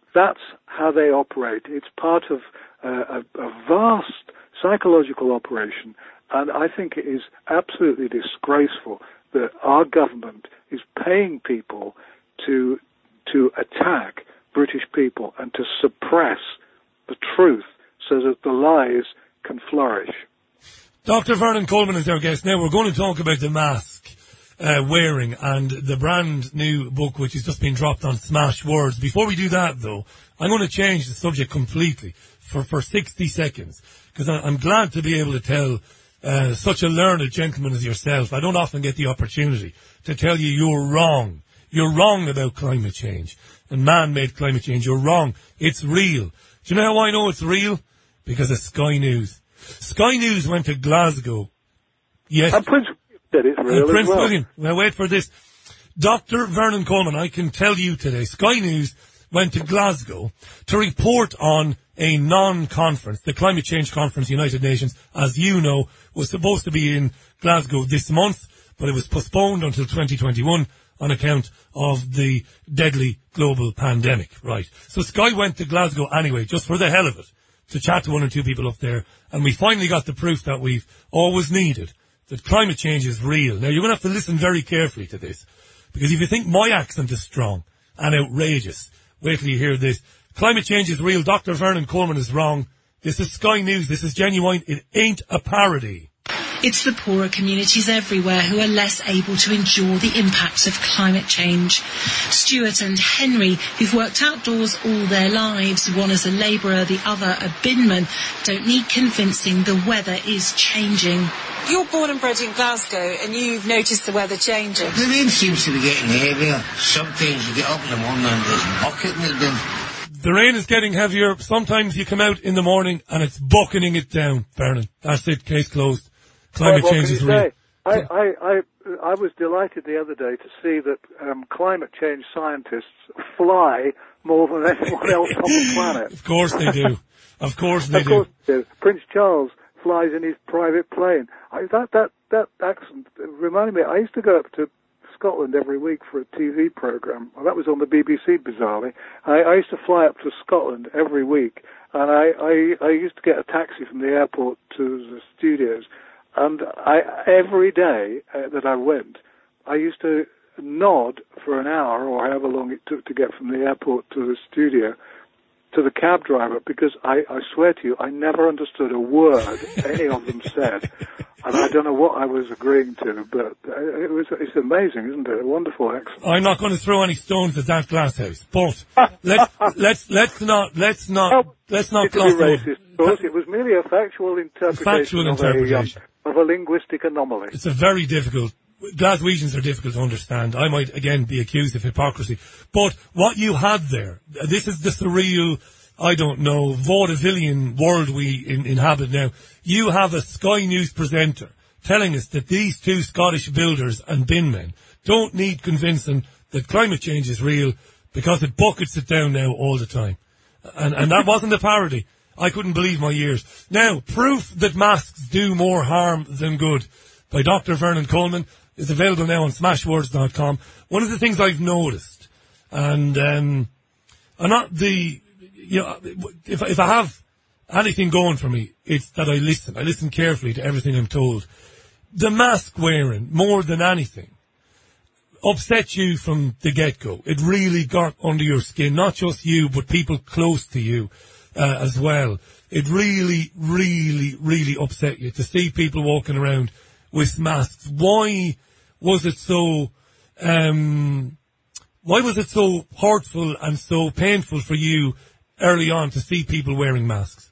That's how they operate. It's part of uh, a, a vast psychological operation, and I think it is absolutely disgraceful that our government is paying people to to attack British people and to suppress the truth so that the lies can flourish. Doctor Vernon Coleman is our guest. Now we're going to talk about the mask uh, wearing and the brand new book which has just been dropped on Smash Words. Before we do that, though, I'm going to change the subject completely for, for sixty seconds, because I'm glad to be able to tell uh, such a learned gentleman as yourself. I don't often get the opportunity to tell you you're wrong. You're wrong about climate change and man-made climate change. You're wrong. It's real. Do you know how I know it's real? Because of Sky News. Sky News went to Glasgow. Yes. And Prince did it real and Prince as well. William. Now wait for this. Doctor Vernon Coleman, I can tell you today, Sky News went to Glasgow to report on a non-conference. The Climate Change Conference, United Nations, as you know, was supposed to be in Glasgow this month, but it was postponed until twenty twenty-one on account of the deadly global pandemic. Right. So Sky went to Glasgow anyway, just for the hell of it, to chat to one or two people up there, and we finally got the proof that we've always needed, that climate change is real. Now, you're going to have to listen very carefully to this, because if you think my accent is strong and outrageous, wait till you hear this. Climate change is real. Doctor Vernon Coleman is wrong. This is Sky News. This is genuine. It ain't a parody. It's the poorer communities everywhere who are less able to endure the impacts of climate change. Stuart and Henry, who've worked outdoors all their lives, one as a labourer, the other a binman, don't need convincing the weather is changing. You're born and bred in Glasgow and you've noticed the weather changing. The rain seems to be getting heavier. Sometimes you get up in the morning and there's bucketing it down. The rain is getting heavier. Sometimes you come out in the morning and it's bucketing it down, Vernon. That's it. Case closed. Climate well, change is real. I, I, I, I was delighted the other day to see that um, climate change scientists fly more than anyone else on the planet. Of course they do. Of course they of course do. they do. Prince Charles flies in his private plane. I, that that that accent reminded me. I used to go up to Scotland every week for a T V program. Well, that was on the B B C, bizarrely. I, I used to fly up to Scotland every week, and I, I, I used to get a taxi from the airport to the studios. And I, every day uh, that I went, I used to nod for an hour or however long it took to get from the airport to the studio to the cab driver, because I, I swear to you, I never understood a word any of them said. And I don't know what I was agreeing to, but it was, it's amazing, isn't it? A wonderful accent. I'm not going to throw any stones at that glass house, but let's, let's, let's not, let's not, let's not gloss over. Racist, of course. It was merely a factual interpretation, factual of, interpretation. A, um, of a linguistic anomaly. It's a very difficult, Glaswegians are difficult to understand. I might again be accused of hypocrisy. But what you had there, this is the surreal, I don't know, vaudevillian world we in, inhabit now. You have a Sky News presenter telling us that these two Scottish builders and binmen don't need convincing that climate change is real because it buckets it down now all the time. And, and that wasn't a parody. I couldn't believe my ears. Now, proof that masks do more harm than good by Doctor Vernon Coleman is available now on smash words dot com. One of the things I've noticed, and um, I'm not the, you know, if, if I have anything going for me, it's that I listen. I listen carefully to everything I'm told. The mask wearing, more than anything, upset you from the get-go. It really got under your skin, not just you, but people close to you uh, as well. It really, really, really upset you to see people walking around with masks. Why was it so, um, why was it so hurtful and so painful for you early on to see people wearing masks?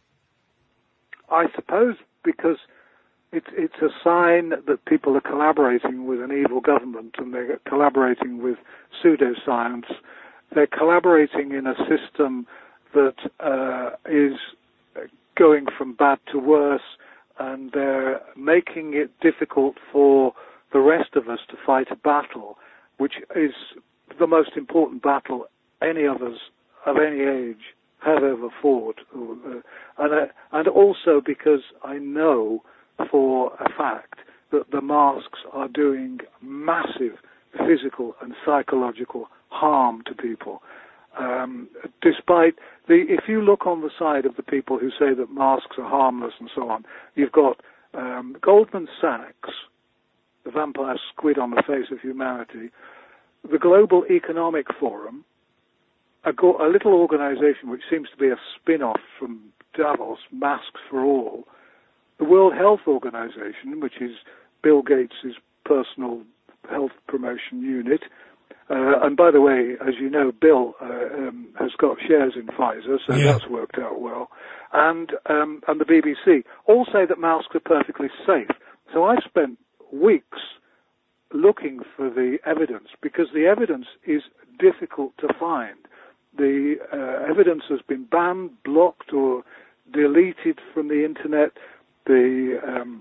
I suppose because it's it's a sign that people are collaborating with an evil government, and they're collaborating with pseudoscience. They're collaborating in a system that uh, is going from bad to worse, and they're making it difficult for the rest of us to fight a battle, which is the most important battle any of us of any age have ever fought. Uh, and, uh, and also because I know for a fact that the masks are doing massive physical and psychological harm to people. um, despite the, if you look on the side of the people who say that masks are harmless and so on, you've got um, Goldman Sachs, the vampire squid on the face of humanity, the Global Economic Forum, a, go- a little organization which seems to be a spin-off from Davos, Masks for All, the World Health Organization, which is Bill Gates' personal health promotion unit. Uh, and by the way, as you know, Bill uh, um, has got shares in Pfizer, so yeah. that's worked out well. And um, and the B B C all say that masks are perfectly safe. So I spent weeks looking for the evidence, because the evidence is difficult to find. The uh, evidence has been banned, blocked, or deleted from the internet. The um,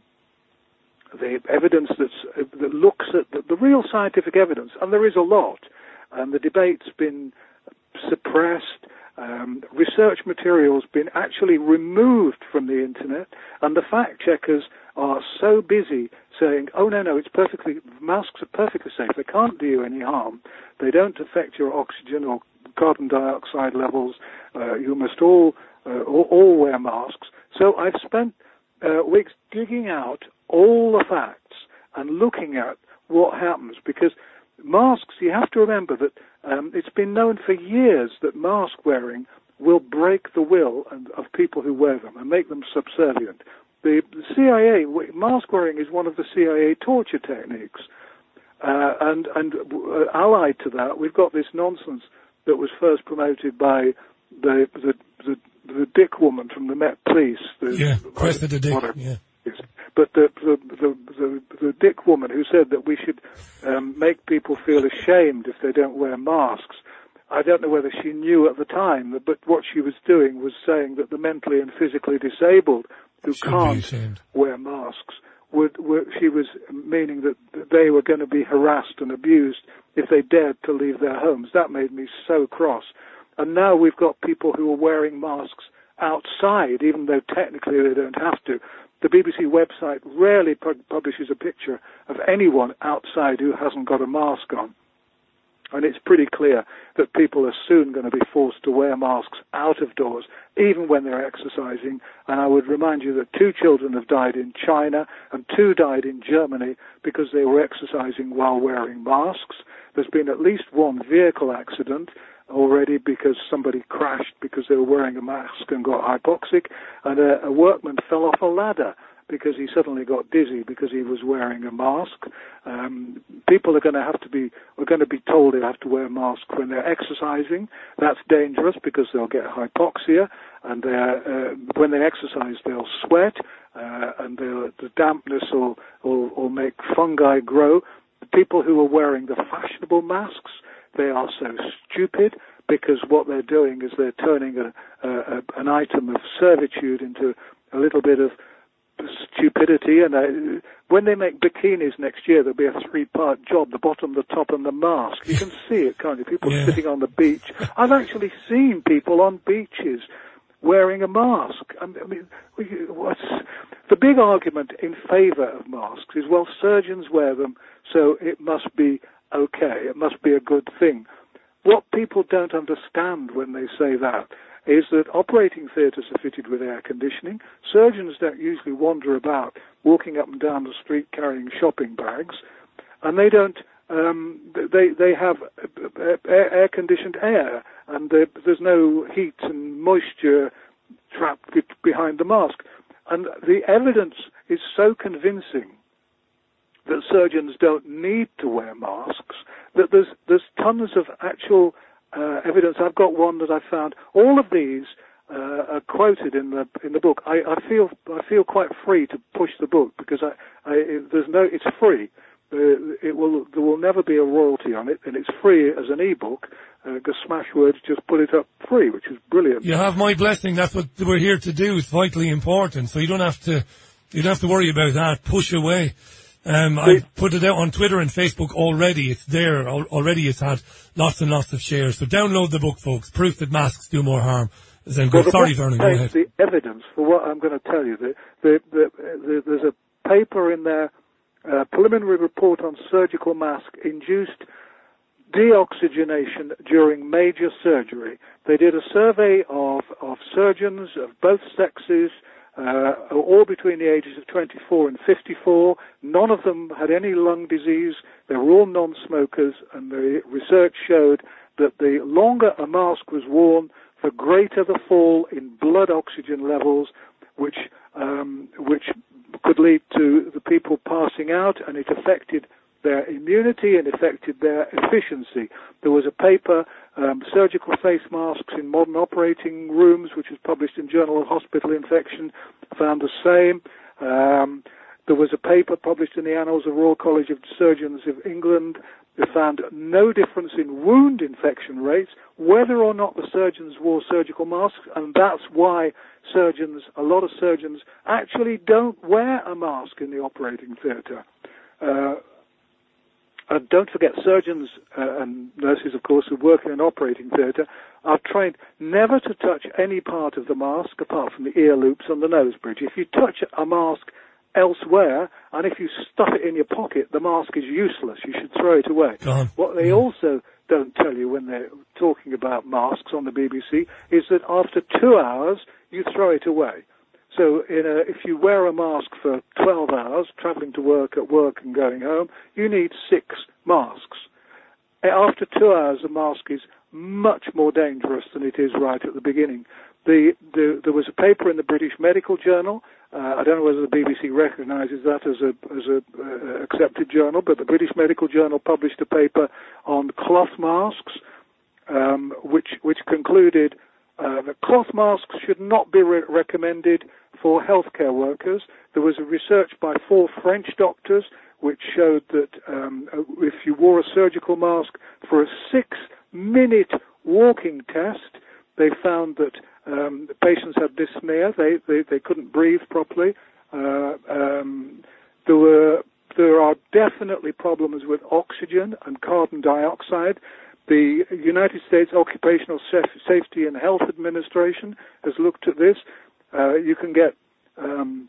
the evidence that's, uh, that looks at the, the real scientific evidence, and there is a lot, and the debate's been suppressed. Um, research material's been actually removed from the internet, and the fact checkers are so busy saying, oh no, no, it's perfectly, masks are perfectly safe, they can't do you any harm, they don't affect your oxygen or carbon dioxide levels, uh, you must all, uh, all, all wear masks. So I've spent uh, weeks digging out all the facts and looking at what happens, because masks, you have to remember that um, it's been known for years that mask wearing will break the will of people who wear them and make them subservient. The C I A, mask wearing is one of the C I A torture techniques. Uh, and and uh, allied to that, we've got this nonsense that was first promoted by the the, the, the dick woman from the Met Police. The, yeah, Cressida Dick, yeah. But the the, the the the Dick woman who said that we should um, make people feel ashamed if they don't wear masks. I don't know whether she knew at the time, but what she was doing was saying that the mentally and physically disabled who Should can't wear masks would, would she was meaning that they were going to be harassed and abused if they dared to leave their homes. That made me so cross. And now we've got people who are wearing masks outside, even though technically they don't have to. The B B C website rarely pu- publishes a picture of anyone outside who hasn't got a mask on. And it's pretty clear that people are soon going to be forced to wear masks out of doors, even when they're exercising. And I would remind you that two children have died in China and two died in Germany because they were exercising while wearing masks. There's been at least one vehicle accident already because somebody crashed because they were wearing a mask and got hypoxic, and a, a workman fell off a ladder because he suddenly got dizzy because he was wearing a mask. Um, people are going to have to be, are going to be told they have to wear a mask when they're exercising. That's dangerous because they'll get hypoxia, and uh, when they exercise they'll sweat, uh, and the dampness will, will, will make fungi grow. The people who are wearing the fashionable masks, they are so stupid because what they're doing is they're turning a, a, an item of servitude into a little bit of stupidity. And uh, when they make bikinis next year, there'll be a three-part job: the bottom, the top, and the mask. You can see it, can't you? People yeah. sitting on the beach. I've actually seen people on beaches wearing a mask. I mean, what's the big argument in favour of masks is, well, surgeons wear them, so it must be okay. It must be a good thing. What people don't understand when they say that is that operating theatres are fitted with air conditioning. Surgeons don't usually wander about walking up and down the street carrying shopping bags, and they don't. Um, they they have air conditioned air, and there's no heat and moisture trapped behind the mask. And the evidence is so convincing that surgeons don't need to wear masks that there's there's tons of actual Uh, evidence. I've got one that I found. All of these uh, are quoted in the in the book. I, I feel I feel quite free to push the book because I, I it, there's no it's free. Uh, it will there will never be a royalty on it, and it's free as an e-book. Uh, Smashwords just put it up free, which is brilliant. You have my blessing. That's what we're here to do. It's vitally important. So you don't have to you don't have to worry about that. Push away. Um, I've put it out on Twitter and Facebook already. It's there. Already it's had lots and lots of shares. So download the book, folks. Proof that masks do more harm than good. Well, Sorry, Vernon, go ahead. The evidence for what I'm going to tell you. The, the, the, the, there's a paper in there, uh, preliminary report on surgical mask induced deoxygenation during major surgery. They did a survey of, of surgeons of both sexes, uh, all between the ages of twenty-four and fifty-four. None of them had any lung disease. They were all non-smokers, and the research showed that the longer a mask was worn, the greater the fall in blood oxygen levels, which um, which could lead to the people passing out, and it affected their immunity and affected their efficiency. There was a paper, um, Surgical Face Masks in Modern Operating Rooms, which was published in Journal of Hospital Infection, found the same. Um, there was a paper published in the Annals of Royal College of Surgeons of England that found no difference in wound infection rates, whether or not the surgeons wore surgical masks, and that's why surgeons, a lot of surgeons, actually don't wear a mask in the operating theatre. Uh, And don't forget, surgeons uh, and nurses, of course, who work in an operating theatre are trained never to touch any part of the mask apart from the ear loops and the nose bridge. If you touch a mask elsewhere, and if you stuff it in your pocket, the mask is useless. You should throw it away. Gone. What they also don't tell you when they're talking about masks on the B B C is that after two hours, you throw it away. So in a, if you wear a mask for twelve hours, travelling to work, at work and going home, you need six masks. After two hours, a mask is much more dangerous than it is right at the beginning. The, the, there was a paper in the British Medical Journal. Uh, I don't know whether the B B C recognises that as a, as a uh, accepted journal, but the British Medical Journal published a paper on cloth masks, um, which, which concluded uh, that cloth masks should not be re- recommended for healthcare workers. There was a research by four French doctors which showed that um, if you wore a surgical mask for a six-minute walking test, they found that um, the patients had dyspnea. They, they, they couldn't breathe properly. Uh, um, there were there are definitely problems with oxygen and carbon dioxide. The United States Occupational Safety and Health Administration has looked at this. Uh, you can get um,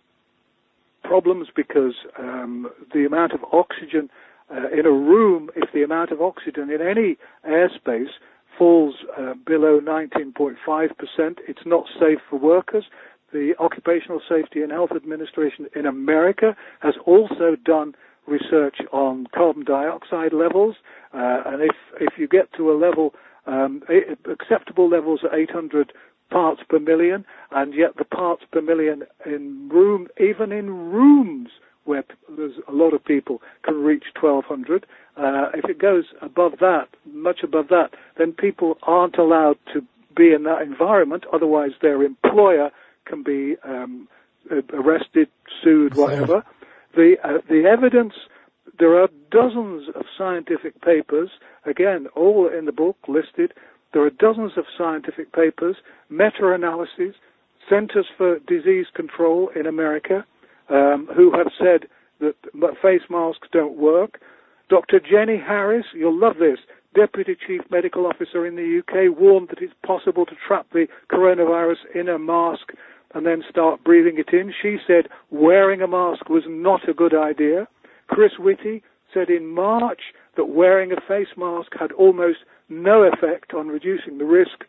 problems because um, the amount of oxygen uh, in a room, if the amount of oxygen in any airspace falls uh, below nineteen point five percent, it's not safe for workers. The Occupational Safety and Health Administration in America has also done research on carbon dioxide levels, uh, and if, if you get to a level, um, acceptable levels are eight hundred parts per million, and yet the parts per million in room, even in rooms where there's a lot of people, can reach twelve hundred. Uh, if it goes above that, much above that, then people aren't allowed to be in that environment, otherwise their employer can be um, arrested, sued, whatever. The, uh, the evidence, there are dozens of scientific papers, again, all in the book listed. There are dozens of scientific papers, meta-analyses, Centers for Disease Control in America, um, who have said that face masks don't work. Doctor Jenny Harris, you'll love this, Deputy Chief Medical Officer in the U K, warned that it's possible to trap the coronavirus in a mask and then start breathing it in. She said wearing a mask was not a good idea. Chris Whitty said in March that wearing a face mask had almost no effect on reducing the risk,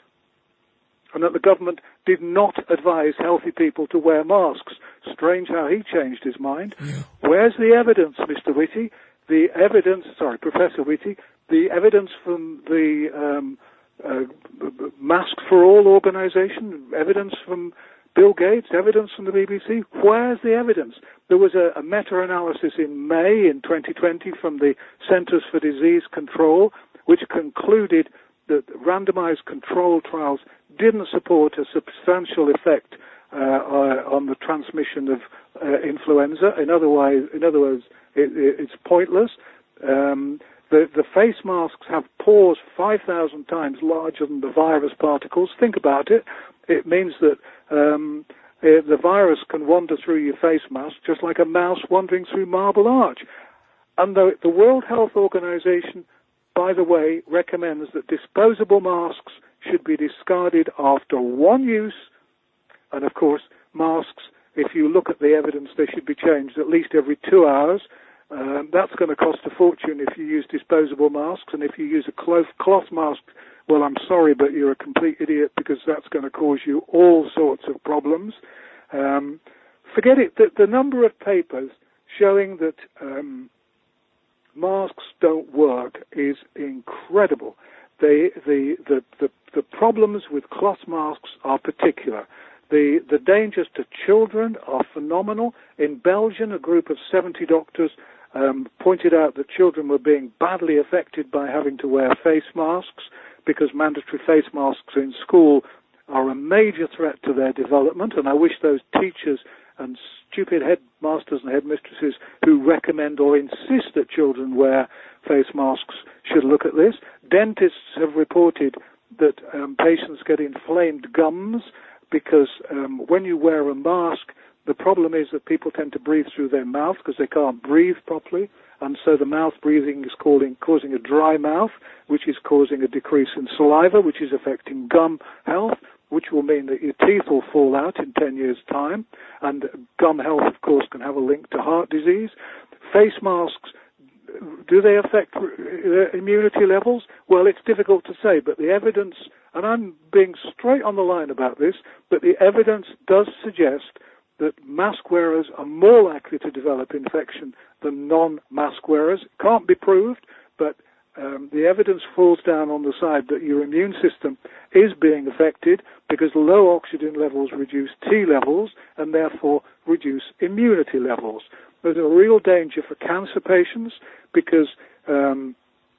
and that the government did not advise healthy people to wear masks. Strange how he changed his mind. Yeah. Where's the evidence, Mister Whitty? The evidence, sorry, Professor Whitty, the evidence from the um, uh, Mask for All organization, evidence from Bill Gates, evidence from the B B C. Where's the evidence? There was a, a meta-analysis in May in twenty twenty from the Centers for Disease Control, which concluded that randomized control trials didn't support a substantial effect uh, on the transmission of uh, influenza. In other, way, in other words, it, it, it's pointless. Um, the, the face masks have pores five thousand times larger than the virus particles. Think about it. It means that um, the virus can wander through your face mask just like a mouse wandering through Marble Arch. And the, the World Health Organization, by the way, recommends that disposable masks should be discarded after one use. And, of course, masks, if you look at the evidence, they should be changed at least every two hours. Um, that's going to cost a fortune if you use disposable masks, and if you use a cloth, cloth mask, well, I'm sorry, but you're a complete idiot, because that's going to cause you all sorts of problems. Um, forget it, the, the number of papers showing that um, masks don't work is incredible. They, the, the, the, the problems with cloth masks are particular. The, the dangers to children are phenomenal. In Belgium, a group of seventy doctors um, pointed out that children were being badly affected by having to wear face masks, because mandatory face masks in school are a major threat to their development, and I wish those teachers and stupid headmasters and headmistresses who recommend or insist that children wear face masks should look at this. Dentists have reported that um, patients get inflamed gums because um, when you wear a mask, the problem is that people tend to breathe through their mouth because they can't breathe properly, and so the mouth breathing is causing, causing a dry mouth, which is causing a decrease in saliva, which is affecting gum health, which will mean that your teeth will fall out in ten years' time, and gum health, of course, can have a link to heart disease. Face masks, do they affect immunity levels? Well, it's difficult to say, but the evidence, and I'm being straight on the line about this, but the evidence does suggest that mask wearers are more likely to develop infection than non-mask wearers. It can't be proved, but um, the evidence falls down on the side that your immune system is being affected because low oxygen levels reduce T levels and therefore reduce immunity levels. There's a real danger for cancer patients because um,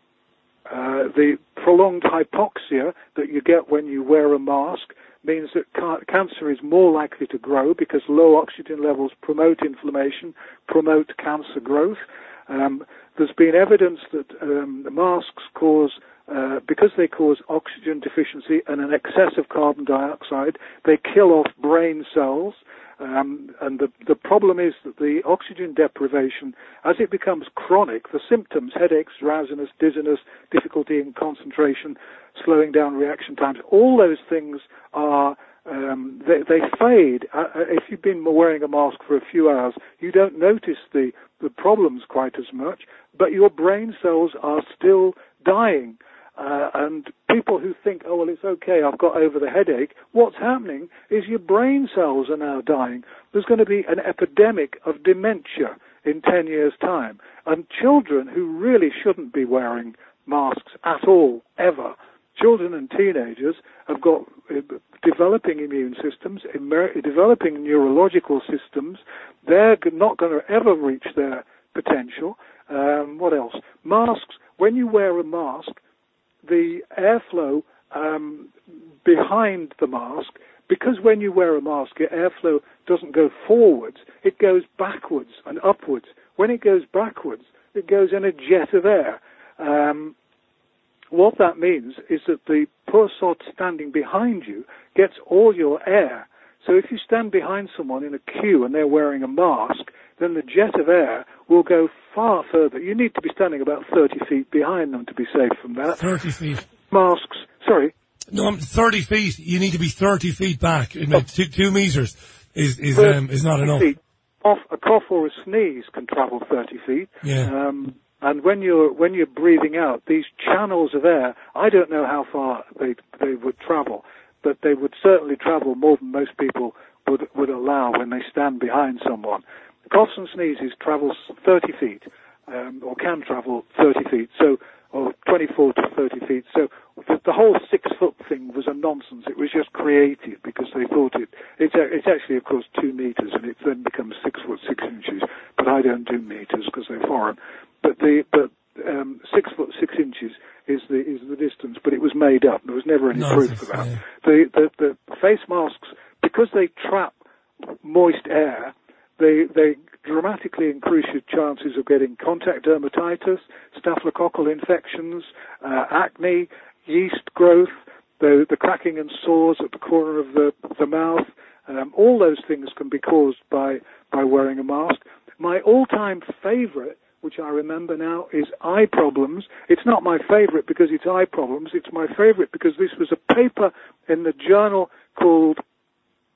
uh, the prolonged hypoxia that you get when you wear a mask means that ca- cancer is more likely to grow because low oxygen levels promote inflammation, promote cancer growth. Um, there's been evidence that um, the masks cause, uh, because they cause oxygen deficiency and an excess of carbon dioxide, they kill off brain cells. Um, and the, the problem is that the oxygen deprivation, as it becomes chronic, the symptoms, headaches, drowsiness, dizziness, difficulty in concentration, slowing down reaction times, all those things are, um, they, they fade. Uh, if you've been wearing a mask for a few hours, you don't notice the, the problems quite as much, but your brain cells are still dying. Uh, and people who think, oh, well, it's okay, I've got over the headache, what's happening is your brain cells are now dying. There's going to be an epidemic of dementia in ten years' time. And children who really shouldn't be wearing masks at all, ever, children and teenagers have got uh, developing immune systems, emer- developing neurological systems. They're not going to ever reach their potential. Um, what else? Masks, when you wear a mask, the airflow um, behind the mask, because when you wear a mask, your airflow doesn't go forwards, it goes backwards and upwards. When it goes backwards, it goes in a jet of air. Um, what that means is that the poor sod standing behind you gets all your air. So if you stand behind someone in a queue and they're wearing a mask, then the jet of air will go far further. You need to be standing about thirty feet behind them to be safe from that. thirty feet. Masks, sorry. No, thirty feet. You need to be thirty feet back. Oh. Two, two meters is is um, is not enough. Feet. Off, a cough or a sneeze can travel thirty feet. Yeah. Um, and when you're when you're breathing out, these channels of air, I don't know how far they they would travel, but they would certainly travel more than most people would would allow when they stand behind someone. Coughs and sneezes travel thirty feet, um, or can travel thirty feet, so or twenty-four to thirty feet. So the, the whole six-foot thing was a nonsense. It was just created because they thought it. It's, it's actually, of course, two meters, and it then becomes six foot six inches. But I don't do meters because they're foreign. But the but um, six foot six inches is the is the distance. But it was made up. There was never any Nonsense, proof for that. Yeah. The, the the face masks, because they trap moist air, They, they dramatically increase your chances of getting contact dermatitis, staphylococcal infections, uh, acne, yeast growth, the, the cracking and sores at the corner of the, the mouth. Um, all those things can be caused by, by wearing a mask. My all-time favorite, which I remember now, is eye problems. It's not my favorite because it's eye problems. It's my favorite because this was a paper in the journal called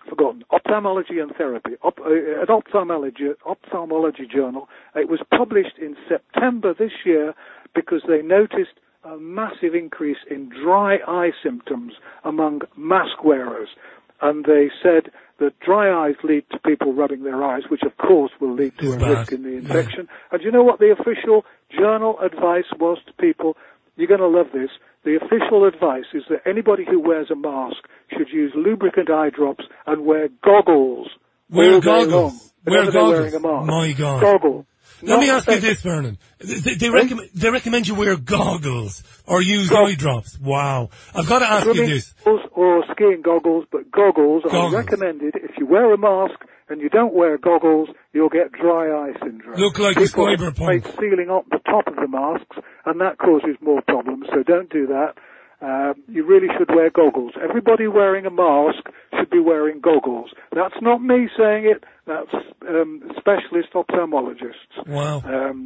forgotten, Ophthalmology and Therapy, op, uh, an ophthalmology, ophthalmology journal. It was published in September this year because they noticed a massive increase in dry eye symptoms among mask wearers. And they said that dry eyes lead to people rubbing their eyes, which of course will lead to it's a bad. risk in the infection. Yeah. And you know what the official journal advice was to people? You're going to love this. The official advice is that anybody who wears a mask should use lubricant eye drops and wear goggles. Wear all goggles. Day long, wear goggles. Wearing a mask. My God. Goggles. Let me ask you this, Vernon. They, they, recommend, they recommend you wear goggles or use goggles. Eye drops. Wow. I've got to ask Swimming you this. Or skiing goggles, but goggles, goggles are recommended. If you wear a mask and you don't wear goggles, you'll get dry eye syndrome. Look like People a cyberpunk. People sealing up the top of the masks, and that causes more problems, so don't do that. Um, you really should wear goggles. Everybody wearing a mask should be wearing goggles. That's not me saying it. That's um, specialist ophthalmologists. Wow. Um,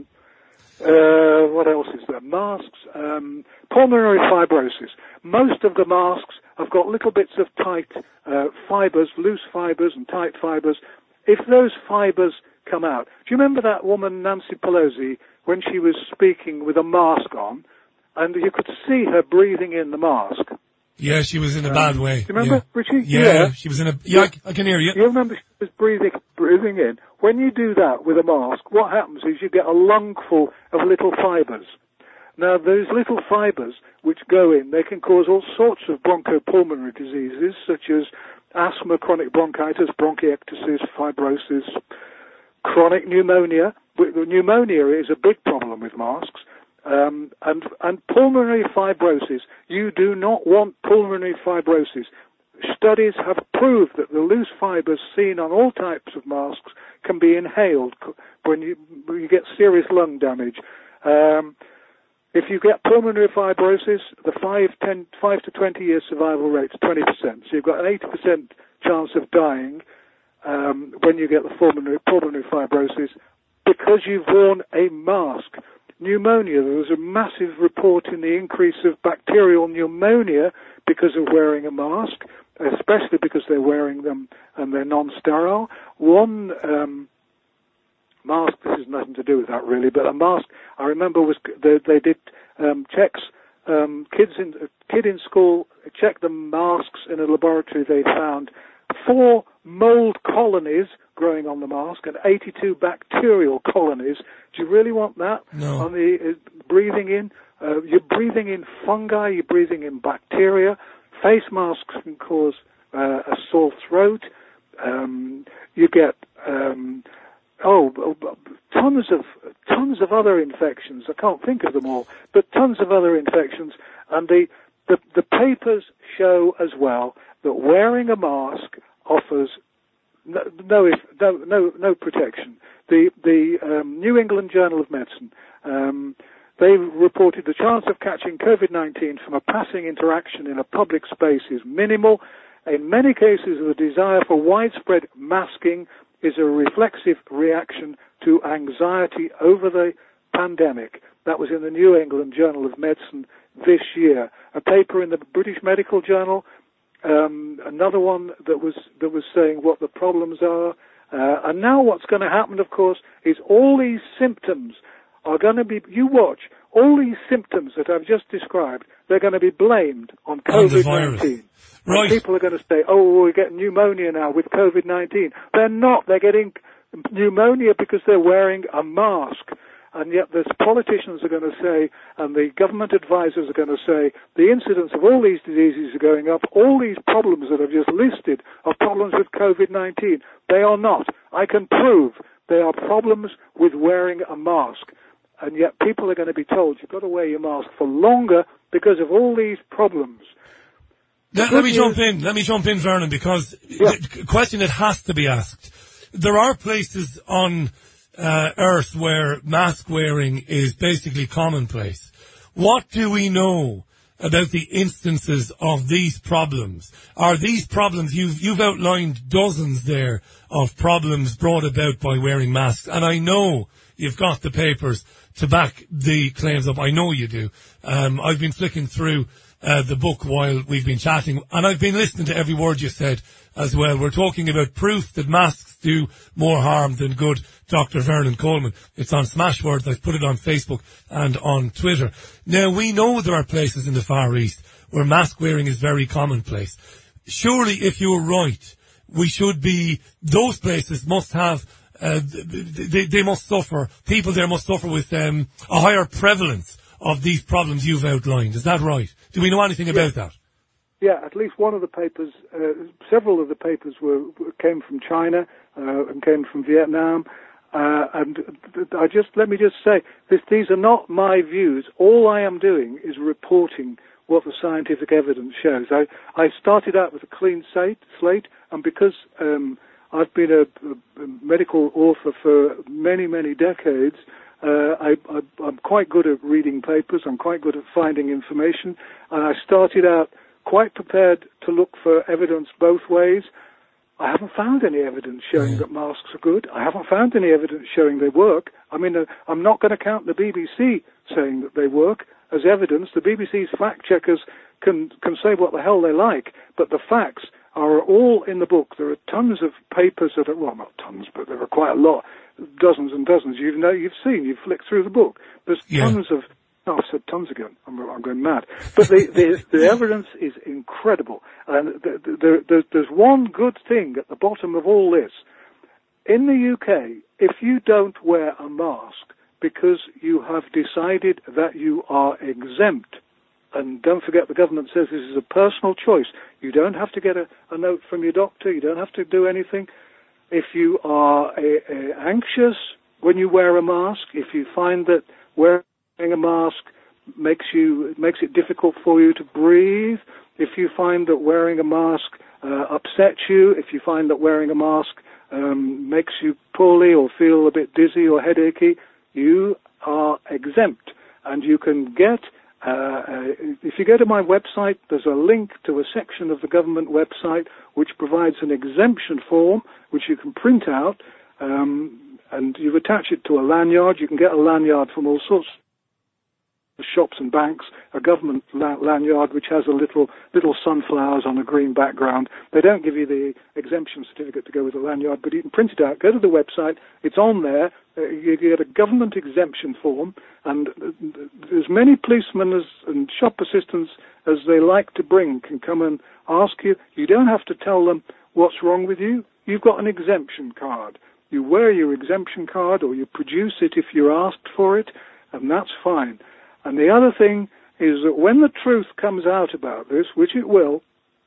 uh, what else is there? Masks. Um, pulmonary fibrosis. Most of the masks have got little bits of tight uh, fibers, loose fibers and tight fibers. If those fibers come out, do you remember that woman Nancy Pelosi when she was speaking with a mask on? And you could see her breathing in the mask. Yeah, she was in a um, bad way. Do you remember, yeah. Richie? Yeah, yeah, she was in a... Yeah, I, I can hear you. You remember she was breathing, breathing in. When you do that with a mask, what happens is you get a lungful of little fibers. Now, those little fibers which go in, they can cause all sorts of bronchopulmonary diseases, such as asthma, chronic bronchitis, bronchiectasis, fibrosis, chronic pneumonia. Pneumonia is a big problem with masks. Um, and, and pulmonary fibrosis. You do not want pulmonary fibrosis. Studies have proved that the loose fibers seen on all types of masks can be inhaled when you, when you get serious lung damage. Um, if you get pulmonary fibrosis, the five, ten, five to twenty year survival rate is twenty percent. So you've got an eighty percent chance of dying um, when you get the pulmonary, pulmonary fibrosis because you've worn a mask. Pneumonia, there was a massive report in the increase of bacterial pneumonia because of wearing a mask, especially because they're wearing them and they're non-sterile. One um, mask, this has nothing to do with that really, but a mask, I remember was they, they did um, checks, um, kids in, a kid in school checked the masks in a laboratory. They found four mold colonies growing on the mask and eighty-two bacterial colonies. Do you really want that? No. On the uh, breathing in, uh, you're breathing in fungi, you're breathing in bacteria. Face masks can cause uh, a sore throat. Um, you get um, oh, tons of tons of other infections. I can't think of them all, but tons of other infections. And the the, the papers show as well that wearing a mask offers no no no no, no protection. The the um, New England Journal of Medicine, um, they reported the chance of catching COVID nineteen from a passing interaction in a public space is minimal. In many cases, the desire for widespread masking is a reflexive reaction to anxiety over the pandemic. That was in the New England Journal of Medicine this year. A paper in the British Medical Journal, um, another one that was that was saying what the problems are. Uh, and now what's going to happen, of course, is all these symptoms are going to be, you watch, all these symptoms that I've just described, they're going to be blamed on COVID nineteen. Right. People are going to say, oh, we're getting pneumonia now with COVID nineteen. They're not. They're getting pneumonia because they're wearing a mask. And yet the politicians are going to say, and the government advisors are going to say, the incidence of all these diseases are going up. All these problems that I've just listed are problems with COVID nineteen. They are not. I can prove they are problems with wearing a mask. And yet people are going to be told, you've got to wear your mask for longer because of all these problems. Let, let me jump in. Let me jump in, Vernon, because yeah. the question that has to be asked. There are places on uh, Earth where mask wearing is basically commonplace. What do we know about the instances of these problems? Are these problems, you've, you've outlined dozens there of problems brought about by wearing masks, and I know you've got the papers to back the claims up. I know you do. Um, I've been flicking through uh, the book while we've been chatting, and I've been listening to every word you said as well. We're talking about proof that masks do more harm than good, Doctor Vernon Coleman. It's on Smashwords. I've put it on Facebook and on Twitter. Now, we know there are places in the Far East where mask wearing is very commonplace. Surely, if you're right, we should be, those places must have, uh, they, they must suffer, people there must suffer with um, a higher prevalence of these problems you've outlined. Is that right? Do we know anything about yeah. that? Yeah, at least one of the papers, uh, several of the papers were came from China uh, and came from Vietnam. Uh, and I just let me just say, this, these are not my views. All I am doing is reporting what the scientific evidence shows. I, I started out with a clean slate, slate and because um, I've been a, a medical author for many, many decades, uh, I, I, I'm quite good at reading papers, I'm quite good at finding information, and I started out quite prepared to look for evidence both ways. I haven't found any evidence showing yeah. that masks are good. I haven't found any evidence showing they work. I mean, uh, I'm not going to count the B B C saying that they work as evidence. The B B C's fact checkers can can say what the hell they like, but the facts are all in the book. There are tons of papers that are, well, not tons, but there are quite a lot, dozens and dozens. You know, you've seen, you've flicked through the book. There's yeah. tons of, oh, I said tons again. I'm, I'm going mad. But the, the, the evidence is incredible. And the, the, the, there's one good thing at the bottom of all this. In the U K, if you don't wear a mask because you have decided that you are exempt, and don't forget the government says this is a personal choice. You don't have to get a, a note from your doctor. You don't have to do anything. If you are a, a anxious when you wear a mask, if you find that wearing a mask makes you makes it difficult for you to breathe, if you find that wearing a mask uh, upsets you, if you find that wearing a mask um, makes you poorly or feel a bit dizzy or headachy, you are exempt, and you can get. Uh, if you go to my website, there's a link to a section of the government website which provides an exemption form which you can print out, um, and you attach it to a lanyard. You can get a lanyard from all sorts of shops and banks, a government la- lanyard which has a little little sunflowers on a green background. They don't give you the exemption certificate to go with the lanyard, but you can print it out, go to the website, it's on there, uh, you get a government exemption form, and as many policemen as, and shop assistants as they like to bring can come and ask you. You don't have to tell them what's wrong with you. You've got an exemption card. You wear your exemption card, or you produce it if you're asked for it, and that's fine. And the other thing is that when the truth comes out about this, which it will,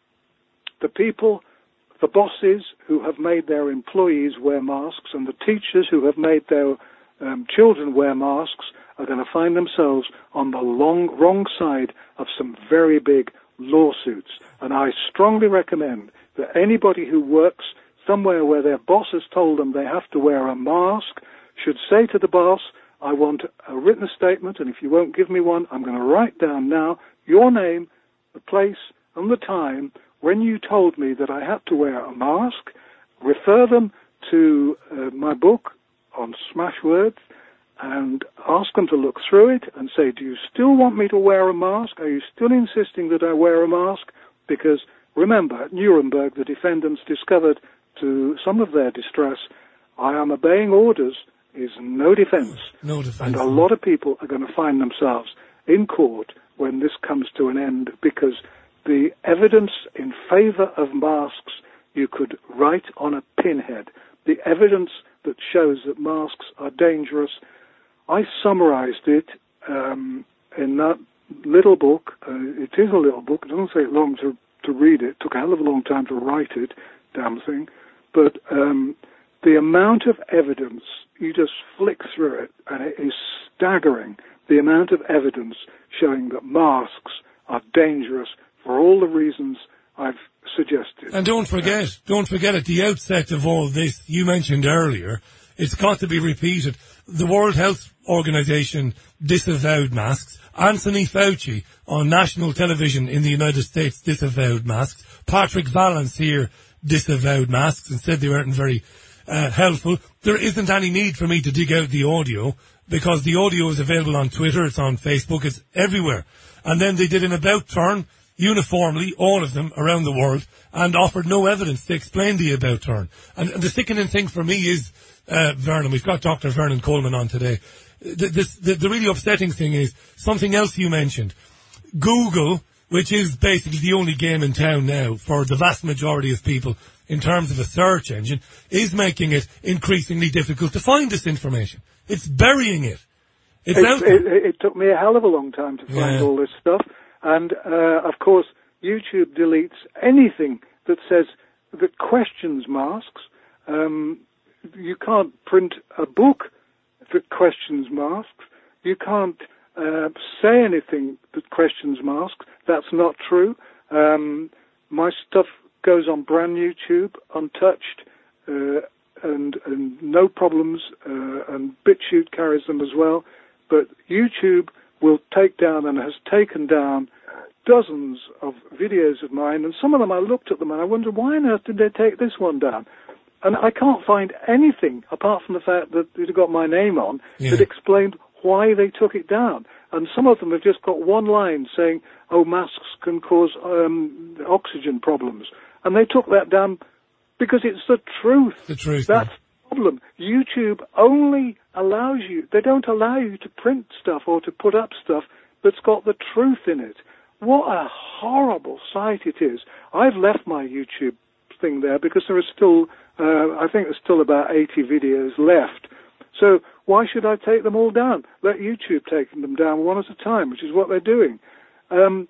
the people, the bosses who have made their employees wear masks and the teachers who have made their um, children wear masks are going to find themselves on the long, wrong side of some very big lawsuits. And I strongly recommend that anybody who works somewhere where their boss has told them they have to wear a mask should say to the boss, I want a written statement, and if you won't give me one, I'm going to write down now your name, the place, and the time when you told me that I had to wear a mask. Refer them to uh, my book on Smashwords and ask them to look through it and say, do you still want me to wear a mask? Are you still insisting that I wear a mask? Because remember, at Nuremberg, the defendants discovered to some of their distress, I am obeying orders is no defense. No defense. And a lot of people are going to find themselves in court when this comes to an end, because the evidence in favor of masks you could write on a pinhead. The evidence that shows that masks are dangerous, I summarized it um, in that little book. Uh, it is a little book. It doesn't take long to, to read it. It took a hell of a long time to write it, damn thing. But um, the amount of evidence, you just flick through it, and it is staggering, the amount of evidence showing that masks are dangerous for all the reasons I've suggested. And don't forget, don't forget at the outset of all this, you mentioned earlier, it's got to be repeated, the World Health Organization disavowed masks. Anthony Fauci on national television in the United States disavowed masks. Patrick Vallance here disavowed masks and said they weren't very uh, helpful. There isn't any need for me to dig out the audio. because the audio is available on Twitter, it's on Facebook, it's everywhere. And then they did an about turn, uniformly, all of them, around the world, and offered no evidence to explain the about turn. And, and the sickening thing for me is, uh, Vernon, we've got Doctor Vernon Coleman on today. The, this, the, the really upsetting thing is something else you mentioned. Google, which is basically the only game in town now for the vast majority of people in terms of a search engine, is making it increasingly difficult to find this information. It's burying it. It's it, out there. It, it took me a hell of a long time to find Yeah. all this stuff. And, uh, of course, YouTube deletes anything that says, that questions masks. Um, you can't print a book that questions masks. You can't uh, say anything that questions masks. That's not true. Um, my stuff goes on brand YouTube, untouched, uh, and, and no problems, uh, and BitChute carries them as well. But YouTube will take down and has taken down dozens of videos of mine, and some of them I looked at them and I wondered, why on earth did they take this one down? And I can't find anything, apart from the fact that it got my name on, Yeah. that explained why they took it down. And some of them have just got one line saying, oh, masks can cause um, oxygen problems. And they took that down because it's the truth. The truth. That's yeah. the problem. YouTube only allows you, they don't allow you to print stuff or to put up stuff that's got the truth in it. What a horrible sight it is. I've left my YouTube thing there because there is still, uh, I think there's still about eighty videos left. So why should I take them all down? Let YouTube take them down one at a time, which is what they're doing. Um,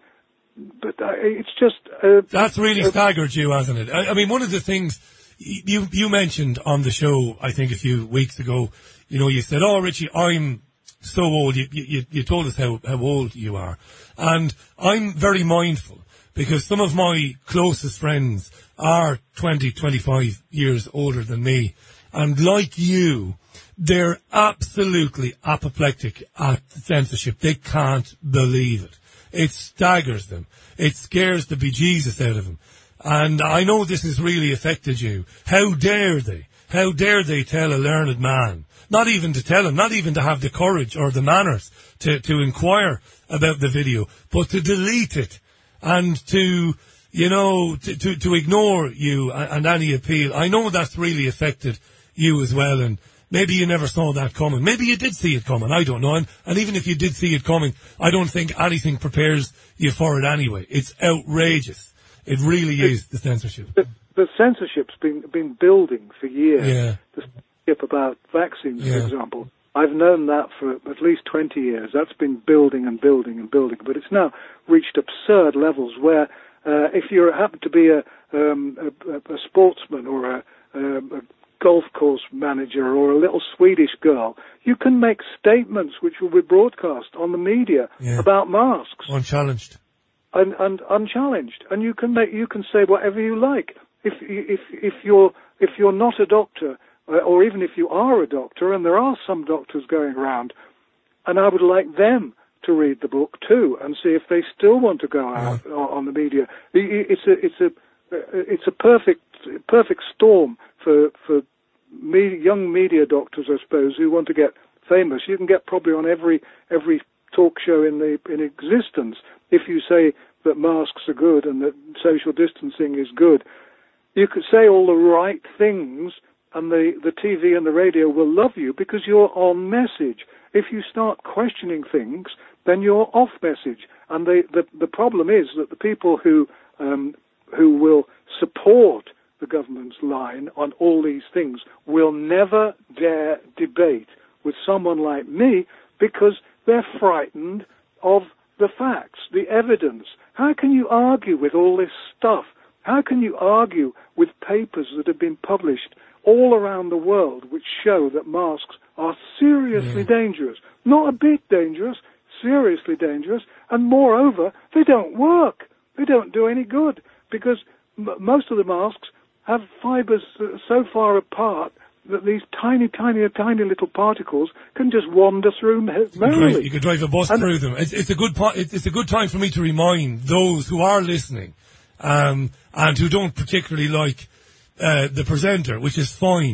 but uh, it's just... Uh, That's really uh, staggered you, hasn't it? I, I mean, one of the things you you mentioned on the show, I think a few weeks ago, you know, you said, oh, Richie, I'm so old. You, you, you told us how, how old you are. And I'm very mindful because some of my closest friends are twenty, twenty-five years older than me. And like you, they're absolutely apoplectic at censorship. They can't believe it. It staggers them. It scares the bejesus out of them. And I know this has really affected you. How dare they? How dare they tell a learned man? Not even to tell him, not even to have the courage or the manners to, to inquire about the video, but to delete it and to, you know, to, to, to ignore you and, and any appeal. I know that's really affected you as well, and maybe you never saw that coming. Maybe you did see it coming, I don't know. And, and even if you did see it coming, I don't think anything prepares you for it anyway. It's outrageous. It really is, the censorship. The, the censorship's been, been building for years. Yeah. The censorship about vaccines, Yeah. for example. I've known that for at least twenty years. That's been building and building and building. But it's now reached absurd levels where uh, if you happen to be a, um, a, a sportsman or a, um, a golf course manager or a little Swedish girl, you can make statements which will be broadcast on the media Yeah. about masks. Unchallenged. And, and unchallenged, and you can make you can say whatever you like. If if if you're if you're not a doctor, or even if you are a doctor, and there are some doctors going around, and I would like them to read the book too and see if they still want to go out yeah. on the media. It's a it's a it's a perfect perfect storm for for me, young media doctors, I suppose, who want to get famous. You can get probably on every every talk show in the in existence if you say that masks are good and that social distancing is good. You could say all the right things, and the, the T V and the radio will love you because you're on message. If you start questioning things, then you're off message. And the, the, the problem is that the people who um, who will support the government's line on all these things will never dare debate with someone like me because they're frightened of the facts, the evidence. How can you argue with all this stuff? How can you argue with papers that have been published all around the world which show that masks are seriously yeah. dangerous? Not a bit dangerous, seriously dangerous, and moreover, they don't work. They don't do any good because m- most of the masks have fibers so far apart that these tiny, tiny, tiny little particles can just wander through merrily. Right, you could drive a bus and through them. It's, it's a good po- it's a good time for me to remind those who are listening um, and who don't particularly like uh, the presenter, which is fine.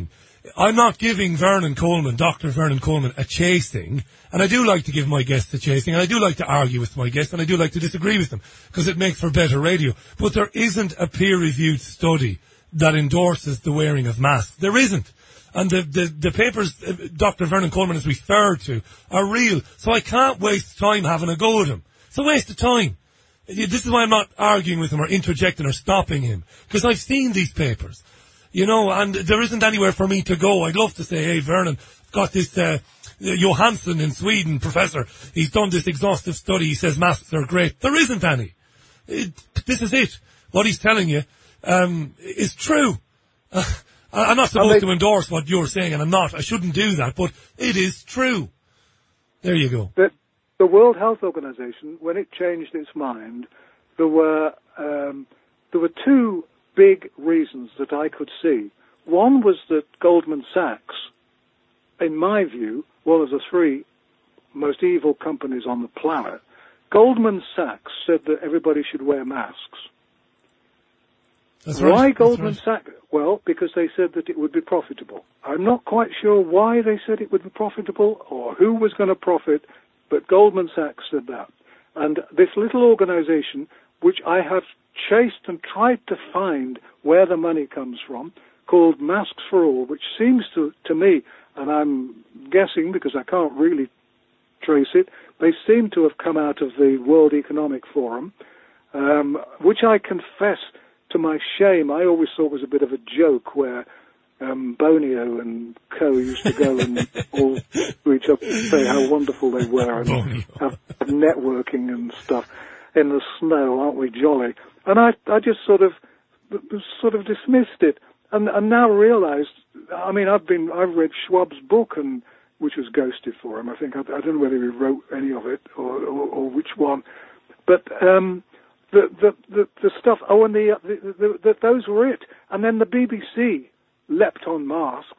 I'm not giving Vernon Coleman, Doctor Vernon Coleman, a chasing, and I do like to give my guests a chasing, and I do like to argue with my guests, and I do like to disagree with them, because it makes for better radio. But there isn't a peer-reviewed study that endorses the wearing of masks. There isn't. And the, the, the papers uh, Doctor Vernon Coleman has referred to are real, so I can't waste time having a go at him. It's a waste of time. This is why I'm not arguing with him or interjecting or stopping him, because I've seen these papers. You know, and there isn't anywhere for me to go. I'd love to say, hey, Vernon, I've got this uh, Johansson in Sweden, professor. He's done this exhaustive study. He says masks are great. There isn't any. It, this is it. What he's telling you um, is true. Uh, I'm not supposed to endorse what you're saying, and I'm not. I shouldn't do that, but it is true. There you go. The, the World Health Organization, when it changed its mind, there were um, there were two big reasons that I could see. One was that Goldman Sachs, in my view, one of the three most evil companies on the planet, Goldman Sachs said that everybody should wear masks. That's why right. Goldman That's right. Sachs? Well, because they said that it would be profitable. I'm not quite sure why they said it would be profitable or who was going to profit, but Goldman Sachs said that. And this little organization, which I have chased and tried to find where the money comes from, called Masks for All, which seems to, to me, and I'm guessing because I can't really trace it, they seem to have come out of the World Economic Forum, um, which I confess, to my shame, I always thought was a bit of a joke where um, Bonio and co used to go and all to each other and say how wonderful they were and have, have networking and stuff in the snow, aren't we jolly? And I, I just sort of, sort of dismissed it, and, and now realised. I mean, I've been, I've read Schwab's book, and which was ghosted for him. I think I, I don't know whether he wrote any of it or, or, or which one, but. Um, The, the, the, the stuff, oh, and the, the, the, the, those were it. And then the B B C leapt on masks,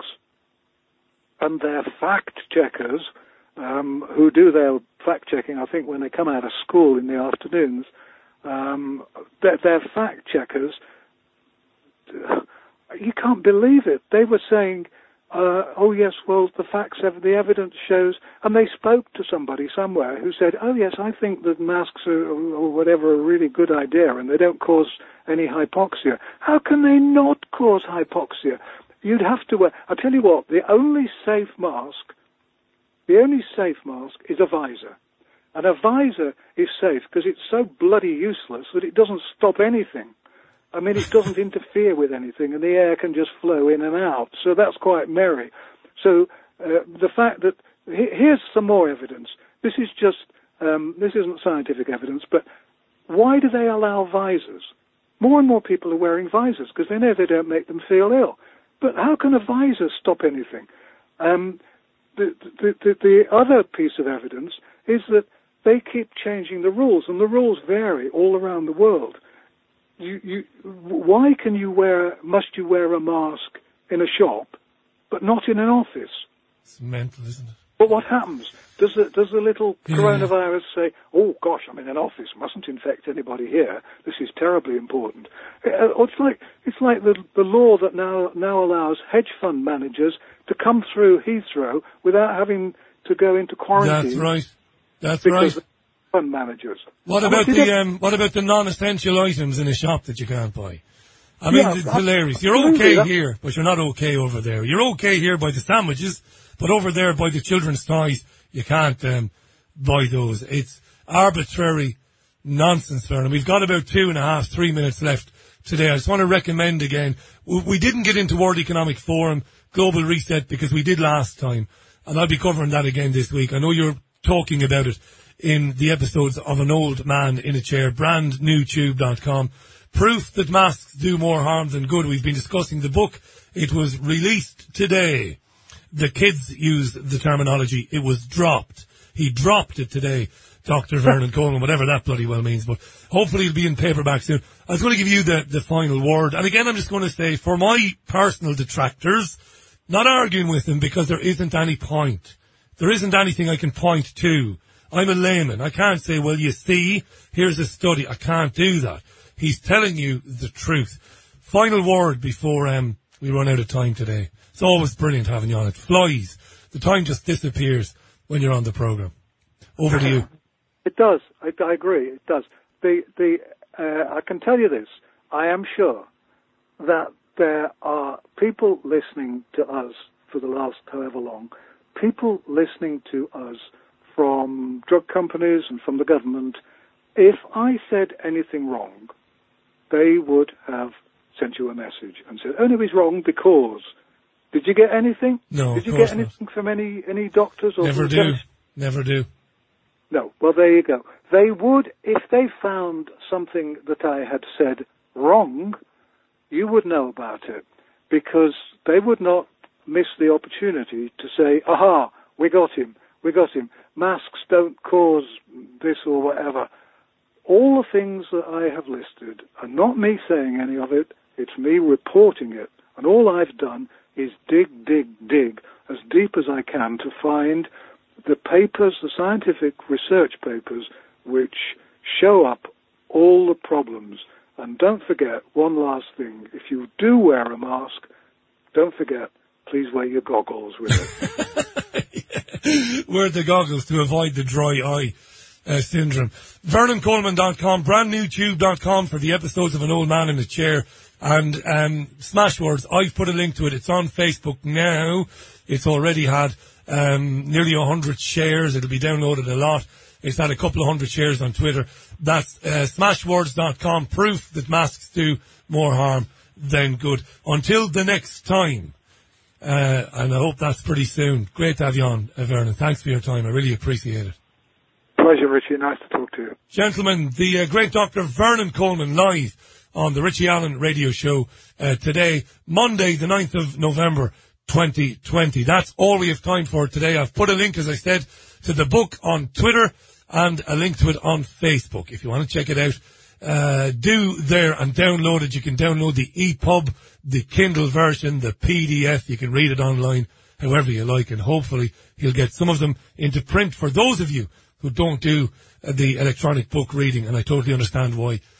and their fact-checkers, um, who do their fact-checking, I think, when they come out of school in the afternoons, um, their, their fact-checkers, you can't believe it. They were saying, Uh, oh yes, well the facts, the evidence shows, and they spoke to somebody somewhere who said, oh yes, I think that masks are, or whatever, are a really good idea, and they don't cause any hypoxia. How can they not cause hypoxia? You'd have to wear, I'll tell you what, the only safe mask, the only safe mask is a visor. And a visor is safe because it's so bloody useless that it doesn't stop anything. I mean, it doesn't interfere with anything, and the air can just flow in and out. So that's quite merry. So uh, the fact that he, here's some more evidence. This is just um, this isn't scientific evidence, but why do they allow visors? More and more people are wearing visors because they know they don't make them feel ill. But how can a visor stop anything? Um, the, the, the, the other piece of evidence is that they keep changing the rules, and the rules vary all around the world. You, you, why can you wear, must you wear a mask in a shop, but not in an office? It's mental, isn't it? But what happens? Does the, does the little Yeah. coronavirus say, oh gosh, I'm in an office, mustn't infect anybody here, this is terribly important? Uh, It's like, it's like the, the law that now, now allows hedge fund managers to come through Heathrow without having to go into quarantine. That's right. That's because right. fund managers. What And about did the it- um, what about the non-essential items in a shop that you can't buy? I mean, Yeah, it's ab- hilarious. You're absolutely, okay that- here, but you're not okay over there. You're okay here by the sandwiches, but over there by the children's toys, you can't um, buy those. It's arbitrary nonsense, Vernon. We've got about two and a half, three minutes left today. I just want to recommend again, we we didn't get into World Economic Forum, Global Reset, because we did last time, and I'll be covering that again this week. I know you're talking about it in the episodes of An Old Man in a Chair, brand new tube dot com. Proof that masks do more harm than good. We've been discussing the book. It was released today. The kids use the terminology, it was dropped. He dropped it today, Doctor Vernon Coleman, whatever that bloody well means, but hopefully it'll be in paperback soon. I was going to give you the, the final word, and again I'm just going to say, for my personal detractors, not arguing with them because there isn't any point. There isn't anything I can point to. I'm a layman. I can't say, well, you see, here's a study. I can't do that. He's telling you the truth. Final word before um, we run out of time today. It's always brilliant having you on. It flies. The time just disappears when you're on the programme. Over to you. It does. I, I agree. It does. The the uh, I can tell you this. I am sure that there are people listening to us for the last however long, people listening to us from drug companies and from the government. If I said anything wrong, they would have sent you a message and said, oh, no, he's wrong because. Did you get anything? No, Did you of course get anything not. from any, any doctors? Or Never do. Never do. No. Well, there you go. They would, if they found something that I had said wrong, you would know about it, because they would not miss the opportunity to say, aha, we got him, we got him. Masks don't cause this or whatever. All the things that I have listed are not me saying any of it, it's me reporting it. And all I've done is dig, dig, dig as deep as I can to find the papers, the scientific research papers, which show up all the problems. And don't forget, one last thing, if you do wear a mask, don't forget, please wear your goggles with it. Yeah. Wear the goggles to avoid the dry eye uh, syndrome. Vernon Coleman dot com, brand new tube dot com for the episodes of An Old Man in a Chair. And um, Smashwords, I've put a link to it. It's on Facebook now. It's already had um, nearly one hundred shares. It'll be downloaded a lot. It's had a couple of hundred shares on Twitter. That's uh, smashwords dot com, proof that masks do more harm than good. Until the next time, uh, and I hope that's pretty soon. Great to have you on, uh, Vernon. Thanks for your time. I really appreciate it. Pleasure, Richie. Nice to talk to you. Gentlemen, the uh, great Doctor Vernon Coleman live on the Richie Allen radio show uh, today, Monday, the ninth of November, twenty twenty. That's all we have time for today. I've put a link, as I said, to the book on Twitter and a link to it on Facebook. If you want to check it out, uh, do there and download it. You can download the E P U B, the Kindle version, the P D F. You can read it online however you like, and hopefully you'll get some of them into print for those of you who don't do uh, the electronic book reading, and I totally understand why